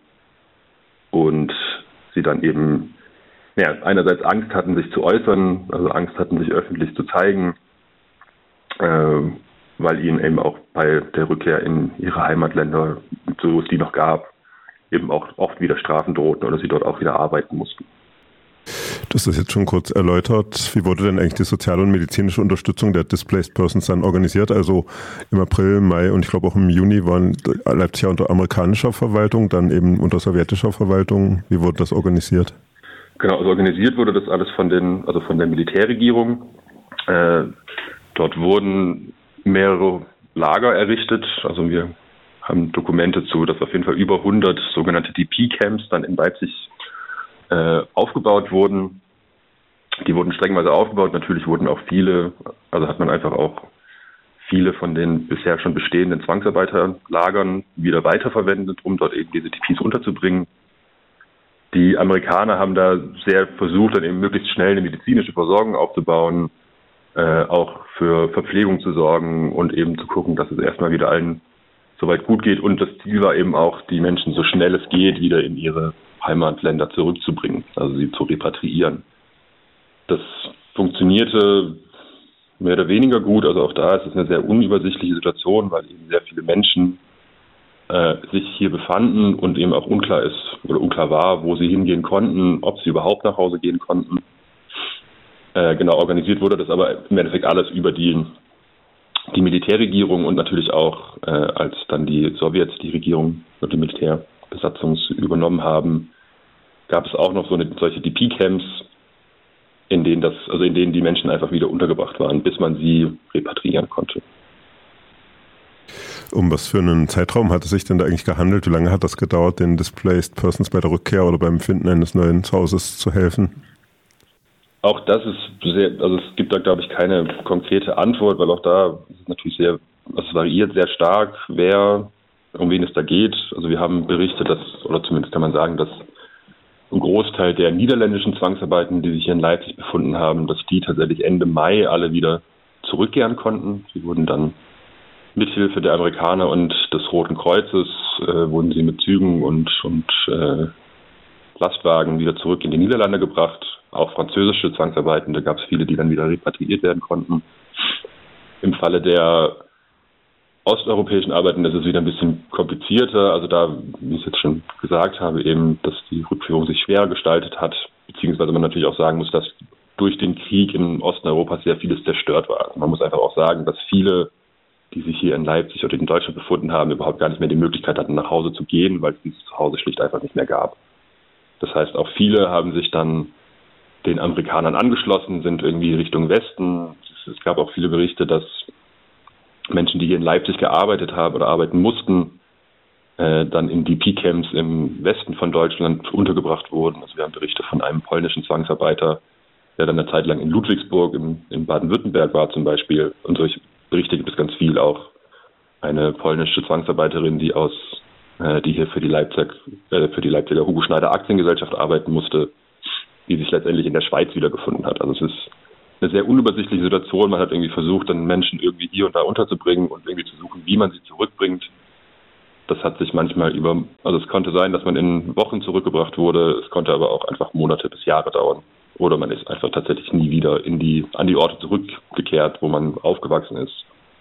Und sie dann eben ja, einerseits Angst hatten, sich zu äußern, also Angst hatten, sich öffentlich zu zeigen, äh, weil ihnen eben auch bei der Rückkehr in ihre Heimatländer, so es die noch gab, eben auch oft wieder Strafen drohten oder sie dort auch wieder arbeiten mussten. Du hast das jetzt schon kurz erläutert. Wie wurde denn eigentlich die soziale und medizinische Unterstützung der Displaced Persons dann organisiert? Also im April, Mai und ich glaube auch im Juni waren Leipzig ja unter amerikanischer Verwaltung, dann eben unter sowjetischer Verwaltung. Wie wurde das organisiert? Genau, also organisiert wurde das alles von den, also von der Militärregierung. Äh, dort wurden mehrere Lager errichtet. Also wir haben Dokumente zu, dass auf jeden Fall über hundert sogenannte D P-Camps dann in Leipzig äh, aufgebaut wurden. Die wurden strengweise aufgebaut. Natürlich wurden auch viele, also hat man einfach auch viele von den bisher schon bestehenden Zwangsarbeiterlagern wieder weiterverwendet, um dort eben diese D Ps unterzubringen. Die Amerikaner haben da sehr versucht, dann eben möglichst schnell eine medizinische Versorgung aufzubauen, äh, auch für Verpflegung zu sorgen und eben zu gucken, dass es erstmal wieder allen soweit gut geht. Und das Ziel war eben auch, die Menschen so schnell es geht wieder in ihre Heimatländer zurückzubringen, also sie zu repatriieren. Das funktionierte mehr oder weniger gut, also auch da ist es eine sehr unübersichtliche Situation, weil eben sehr viele Menschen äh, sich hier befanden und eben auch unklar ist oder unklar war, wo sie hingehen konnten, ob sie überhaupt nach Hause gehen konnten. Äh, genau, organisiert wurde das aber im Endeffekt alles über die, die Militärregierung und natürlich auch, äh, als dann die Sowjets die Regierung und die Militärbesatzung übernommen haben, gab es auch noch so eine, solche D P-Camps, in denen das, also in denen die Menschen einfach wieder untergebracht waren, bis man sie repatriieren konnte. Um was für einen Zeitraum hat es sich denn da eigentlich gehandelt? Wie lange hat das gedauert, den Displaced Persons bei der Rückkehr oder beim Finden eines neuen Zuhauses zu helfen? Auch das ist sehr, also es gibt da, glaube ich, keine konkrete Antwort, weil auch da ist es natürlich sehr, also es variiert sehr stark, wer, um wen es da geht. Also wir haben berichtet, dass, oder zumindest kann man sagen, dass ein Großteil der niederländischen Zwangsarbeiten, die sich hier in Leipzig befunden haben, dass die tatsächlich Ende Mai alle wieder zurückkehren konnten. Sie wurden dann mithilfe der Amerikaner und des Roten Kreuzes, äh, wurden sie mit Zügen und, und äh, Lastwagen wieder zurück in die Niederlande gebracht. Auch französische Zwangsarbeitende gab es viele, die dann wieder repatriiert werden konnten. Im Falle der osteuropäischen Arbeiten ist es wieder ein bisschen komplizierter. Also da, wie ich es jetzt schon gesagt habe, eben, dass die Rückführung sich schwer gestaltet hat, beziehungsweise man natürlich auch sagen muss, dass durch den Krieg im Osten Europas sehr vieles zerstört war. Also man muss einfach auch sagen, dass viele, die sich hier in Leipzig oder in Deutschland befunden haben, überhaupt gar nicht mehr die Möglichkeit hatten, nach Hause zu gehen, weil es dieses Zuhause schlicht einfach nicht mehr gab. Das heißt, auch viele haben sich dann den Amerikanern angeschlossen, sind irgendwie Richtung Westen. Es gab auch viele Berichte, dass Menschen, die hier in Leipzig gearbeitet haben oder arbeiten mussten, äh, dann in D P-Camps im Westen von Deutschland untergebracht wurden. Also wir haben Berichte von einem polnischen Zwangsarbeiter, der dann eine Zeit lang in Ludwigsburg im, in Baden-Württemberg war zum Beispiel. Und solche Berichte gibt es ganz viel. Auch eine polnische Zwangsarbeiterin, die aus, äh, die hier für die Leipzig, äh, für die Leipziger Hugo Schneider Aktiengesellschaft arbeiten musste, die sich letztendlich in der Schweiz wiedergefunden hat. Also es ist eine sehr unübersichtliche Situation. Man hat irgendwie versucht, dann Menschen irgendwie hier und da unterzubringen und irgendwie zu suchen, wie man sie zurückbringt. Das hat sich manchmal über, also es konnte sein, dass man in Wochen zurückgebracht wurde. Es konnte aber auch einfach Monate bis Jahre dauern. Oder man ist einfach tatsächlich nie wieder in die, an die Orte zurückgekehrt, wo man aufgewachsen ist.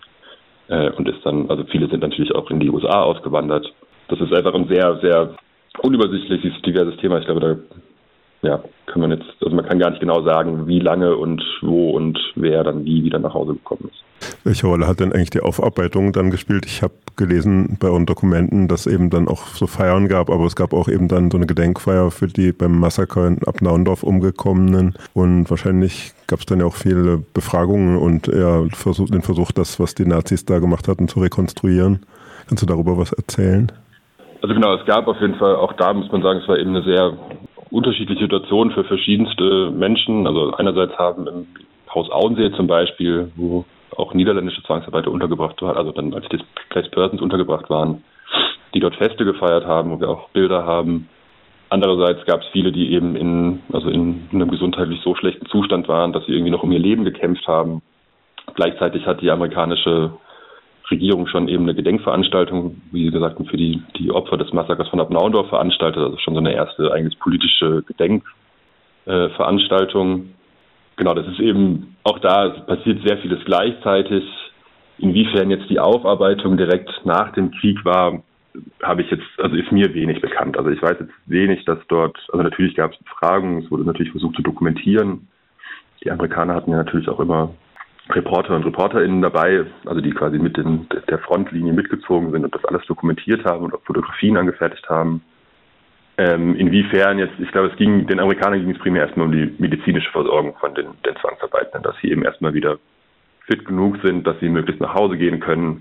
Äh, und ist dann, also viele sind natürlich auch in die U S A ausgewandert. Das ist einfach ein sehr, sehr unübersichtliches, diverses Thema. Ich glaube, da ja, kann man jetzt, also man kann gar nicht genau sagen, wie lange und wo und wer dann wie wieder nach Hause gekommen ist. Welche Rolle hat denn eigentlich die Aufarbeitung dann gespielt? Ich habe gelesen bei euren Dokumenten, dass es eben dann auch so Feiern gab, aber es gab auch eben dann so eine Gedenkfeier für die beim Massaker in Abnaundorf umgekommenen und wahrscheinlich gab es dann ja auch viele Befragungen und eher Versuch, den Versuch, das, was die Nazis da gemacht hatten, zu rekonstruieren. Kannst du darüber was erzählen? Also genau, es gab auf jeden Fall, auch da muss man sagen, es war eben eine sehr unterschiedliche Situationen für verschiedenste Menschen. Also einerseits haben im Haus Auensee zum Beispiel, wo auch niederländische Zwangsarbeiter untergebracht waren, also dann als Displaced Persons untergebracht waren, die dort Feste gefeiert haben, wo wir auch Bilder haben. Andererseits gab es viele, die eben in, also in einem gesundheitlich so schlechten Zustand waren, dass sie irgendwie noch um ihr Leben gekämpft haben. Gleichzeitig hat die amerikanische Regierung schon eben eine Gedenkveranstaltung, wie gesagt, für die, die Opfer des Massakers von Abnaundorf veranstaltet, also schon so eine erste eigentlich politische Gedenkveranstaltung. Äh, genau, das ist eben, auch da passiert sehr vieles gleichzeitig. Inwiefern jetzt die Aufarbeitung direkt nach dem Krieg war, habe ich jetzt, also ist mir wenig bekannt. Also ich weiß jetzt wenig, dass dort, also natürlich gab es Befragungen, es wurde natürlich versucht zu dokumentieren. Die Amerikaner hatten ja natürlich auch immer Reporter und ReporterInnen dabei, also die quasi mit in der Frontlinie mitgezogen sind und das alles dokumentiert haben und auch Fotografien angefertigt haben. Ähm, inwiefern jetzt, ich glaube, es ging, den Amerikanern ging es primär erstmal um die medizinische Versorgung von den, den Zwangsarbeitenden, dass sie eben erstmal wieder fit genug sind, dass sie möglichst nach Hause gehen können.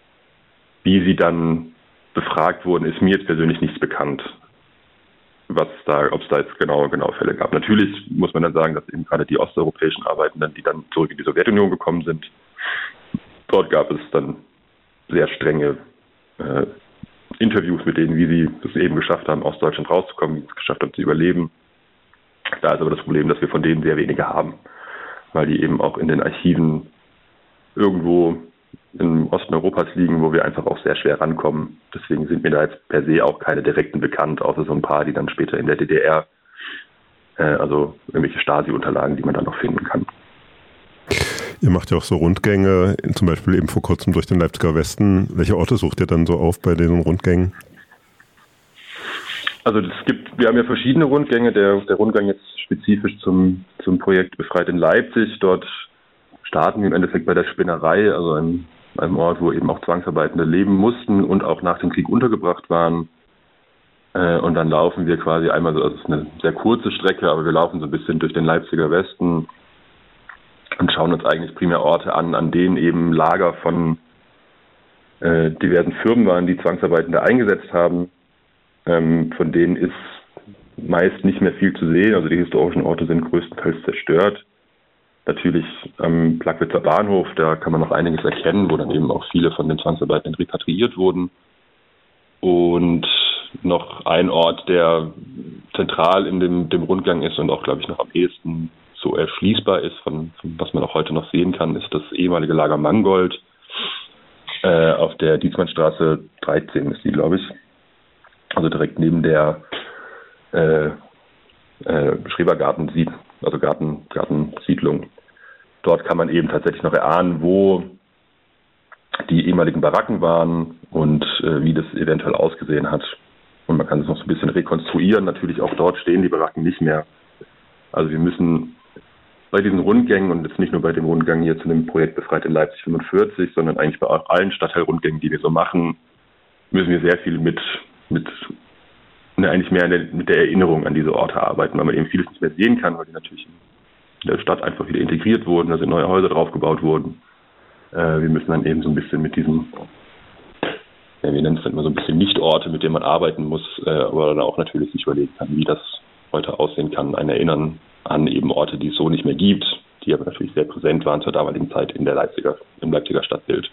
Wie sie dann befragt wurden, ist mir jetzt persönlich nichts bekannt, was da, ob es da jetzt genau, genau Fälle gab. Natürlich muss man dann sagen, dass eben gerade die osteuropäischen Arbeitenden, die dann zurück in die Sowjetunion gekommen sind, dort gab es dann sehr strenge äh, Interviews mit denen, wie sie es eben geschafft haben, aus Deutschland rauszukommen, wie sie es geschafft haben zu überleben. Da ist aber das Problem, dass wir von denen sehr wenige haben, weil die eben auch in den Archiven irgendwo im Osten Europas liegen, wo wir einfach auch sehr schwer rankommen. Deswegen sind mir da jetzt per se auch keine direkten bekannt, außer so ein paar, die dann später in der D D R, äh, also irgendwelche Stasi-Unterlagen, die man dann noch finden kann. Ihr macht ja auch so Rundgänge, zum Beispiel eben vor kurzem durch den Leipziger Westen. Welche Orte sucht ihr dann so auf bei diesen Rundgängen? Also es gibt, wir haben ja verschiedene Rundgänge. Der, der Rundgang jetzt spezifisch zum, zum Projekt Befreit in Leipzig. Dort starten wir im Endeffekt bei der Spinnerei, also einem, einem Ort, wo eben auch Zwangsarbeitende leben mussten und auch nach dem Krieg untergebracht waren. Äh, und dann laufen wir quasi einmal so, also es ist eine sehr kurze Strecke, aber wir laufen so ein bisschen durch den Leipziger Westen und schauen uns eigentlich primär Orte an, an denen eben Lager von äh, diversen Firmen waren, die Zwangsarbeitende eingesetzt haben. Ähm, von denen ist meist nicht mehr viel zu sehen. Also die historischen Orte sind größtenteils zerstört. Natürlich am Plagwitzer Bahnhof, da kann man noch einiges erkennen, wo dann eben auch viele von den Zwangsarbeitenden repatriiert wurden. Und noch ein Ort, der zentral in dem, dem Rundgang ist und auch, glaube ich, noch am ehesten so erschließbar ist, von, von was man auch heute noch sehen kann, ist das ehemalige Lager Mangold äh, auf der Dietzmannstraße dreizehn ist die, glaube ich. Also direkt neben der äh, äh, Schrebergarten, also Garten, Gartensiedlung. Dort kann man eben tatsächlich noch erahnen, wo die ehemaligen Baracken waren und äh, wie das eventuell ausgesehen hat. Und man kann es noch so ein bisschen rekonstruieren. Natürlich auch dort stehen die Baracken nicht mehr. Also wir müssen bei diesen Rundgängen und jetzt nicht nur bei dem Rundgang hier zu dem Projekt Befreit in Leipzig fünfundvierzig, sondern eigentlich bei allen Stadtteilrundgängen, die wir so machen, müssen wir sehr viel mit, mit ne, eigentlich mehr der, mit der Erinnerung an diese Orte arbeiten, weil man eben vieles nicht mehr sehen kann, weil die natürlich in der Stadt einfach wieder integriert wurden, da sind neue Häuser draufgebaut wurden. Äh, wir müssen dann eben so ein bisschen mit diesen, ja, wir nennen es dann immer so ein bisschen Nicht-Orte, mit denen man arbeiten muss, äh, aber dann auch natürlich sich überlegen kann, wie das heute aussehen kann, ein Erinnern an eben Orte, die es so nicht mehr gibt, die aber natürlich sehr präsent waren zur damaligen Zeit in der Leipziger, im Leipziger Stadtbild.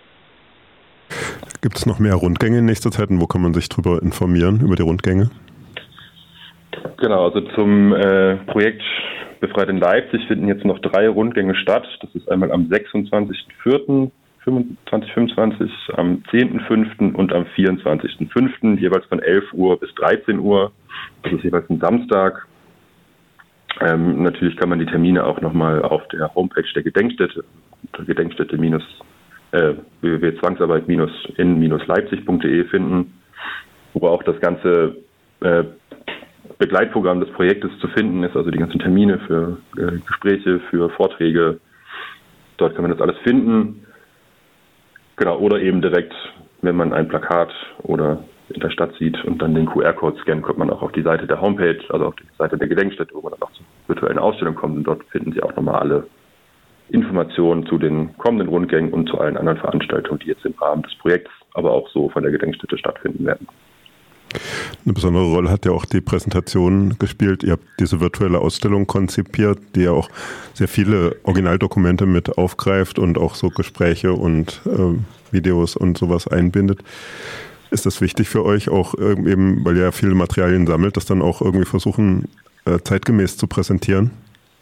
Gibt es noch mehr Rundgänge in nächster Zeit und wo kann man sich darüber informieren, über die Rundgänge? Genau, also zum äh, Projekt Befreit in Leipzig finden jetzt noch drei Rundgänge statt. Das ist einmal am sechsundzwanzigsten vierten zwanzig fünfundzwanzig, am zehnten fünften und am vierundzwanzigsten fünften jeweils von elf Uhr bis dreizehn Uhr. Das ist jeweils ein Samstag. Ähm, natürlich kann man die Termine auch nochmal auf der Homepage der Gedenkstätte, Gedenkstätte minus äh, w w w punkt zwangsarbeit in leipzig punkt de finden, wo auch das ganze äh, Begleitprogramm des Projektes zu finden ist, also die ganzen Termine für äh, Gespräche, für Vorträge. Dort kann man das alles finden. Genau, oder eben direkt, wenn man ein Plakat oder in der Stadt sieht und dann den Q R-Code scannt, kommt man auch auf die Seite der Homepage, also auf die Seite der Gedenkstätte, wo man dann auch zur virtuellen Ausstellung kommt. Und dort finden Sie auch nochmal alle Informationen zu den kommenden Rundgängen und zu allen anderen Veranstaltungen, die jetzt im Rahmen des Projekts, aber auch so von der Gedenkstätte stattfinden werden. Eine besondere Rolle hat ja auch die Präsentation gespielt. Ihr habt diese virtuelle Ausstellung konzipiert, die ja auch sehr viele Originaldokumente mit aufgreift und auch so Gespräche und äh, Videos und sowas einbindet. Ist das wichtig für euch, auch eben, weil ihr ja viele Materialien sammelt, das dann auch irgendwie versuchen, äh, zeitgemäß zu präsentieren?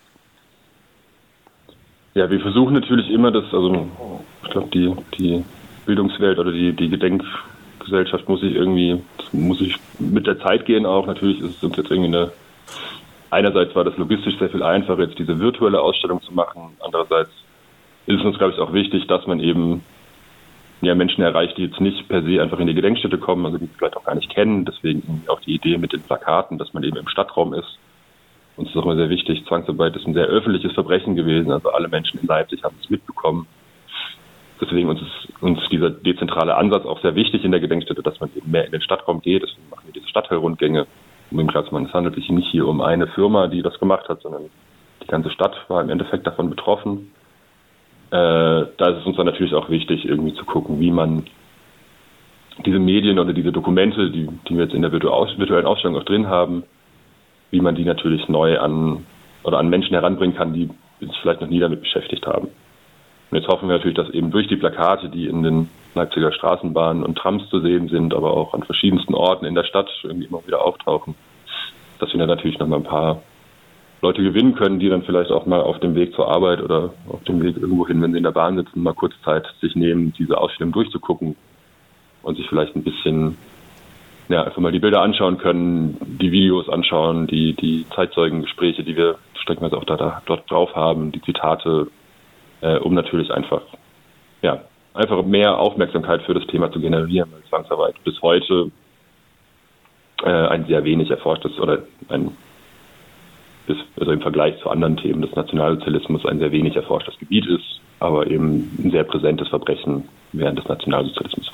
Ja, wir versuchen natürlich immer, dass, also ich glaube, die, die Bildungswelt oder die, die Gedenkgesellschaft muss sich irgendwie, muss sich mit der Zeit gehen auch. Natürlich ist es uns jetzt irgendwie eine, einerseits war das logistisch sehr viel einfacher, jetzt diese virtuelle Ausstellung zu machen. Andererseits ist es uns, glaube ich, auch wichtig, dass man eben ja, Menschen erreicht, die jetzt nicht per se einfach in die Gedenkstätte kommen, also die vielleicht auch gar nicht kennen. Deswegen auch die Idee mit den Plakaten, dass man eben im Stadtraum ist. Uns ist auch immer sehr wichtig, Zwangsarbeit ist ein sehr öffentliches Verbrechen gewesen, also alle Menschen in Leipzig haben es mitbekommen. Deswegen uns ist uns dieser dezentrale Ansatz auch sehr wichtig in der Gedenkstätte, dass man eben mehr in den Stadtraum geht. Deswegen machen wir diese Stadtteilrundgänge, um eben klar zu machen, es handelt sich nicht hier um eine Firma, die das gemacht hat, sondern die ganze Stadt war im Endeffekt davon betroffen. Äh, da ist es uns dann natürlich auch wichtig, irgendwie zu gucken, wie man diese Medien oder diese Dokumente, die, die wir jetzt in der virtuellen Ausstellung auch drin haben, wie man die natürlich neu an oder an Menschen heranbringen kann, die sich vielleicht noch nie damit beschäftigt haben. Und jetzt hoffen wir natürlich, dass eben durch die Plakate, die in den Leipziger Straßenbahnen und Trams zu sehen sind, aber auch an verschiedensten Orten in der Stadt irgendwie immer wieder auftauchen, dass wir dann natürlich noch mal ein paar Leute gewinnen können, die dann vielleicht auch mal auf dem Weg zur Arbeit oder auf dem Weg irgendwo hin, wenn sie in der Bahn sitzen, mal kurz Zeit sich nehmen, diese Ausstellung durchzugucken und sich vielleicht ein bisschen, ja, einfach mal die Bilder anschauen können, die Videos anschauen, die, die Zeitzeugengespräche, die wir streckenweise auch da, da, dort drauf haben, die Zitate, äh, um natürlich einfach, ja, einfach mehr Aufmerksamkeit für das Thema zu generieren, weil Zwangsarbeit bis heute äh, ein sehr wenig erforschtes oder ein bis, also im Vergleich zu anderen Themen des Nationalsozialismus ein sehr wenig erforschtes Gebiet ist, aber eben ein sehr präsentes Verbrechen während des Nationalsozialismus war.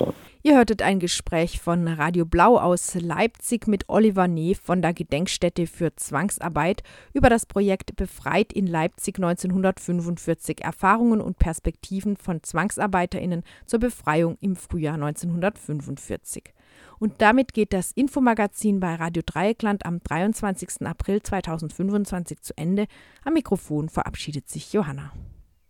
Ihr hörtet ein Gespräch von Radio Blau aus Leipzig mit Oliver Neef von der Gedenkstätte für Zwangsarbeit über das Projekt Befreit in Leipzig neunzehnhundertfünfundvierzig – Erfahrungen und Perspektiven von ZwangsarbeiterInnen zur Befreiung im Frühjahr neunzehnhundertfünfundvierzig. Und damit geht das Infomagazin bei Radio Dreieckland am dreiundzwanzigsten April zweitausendfünfundzwanzig zu Ende. Am Mikrofon verabschiedet sich Johanna.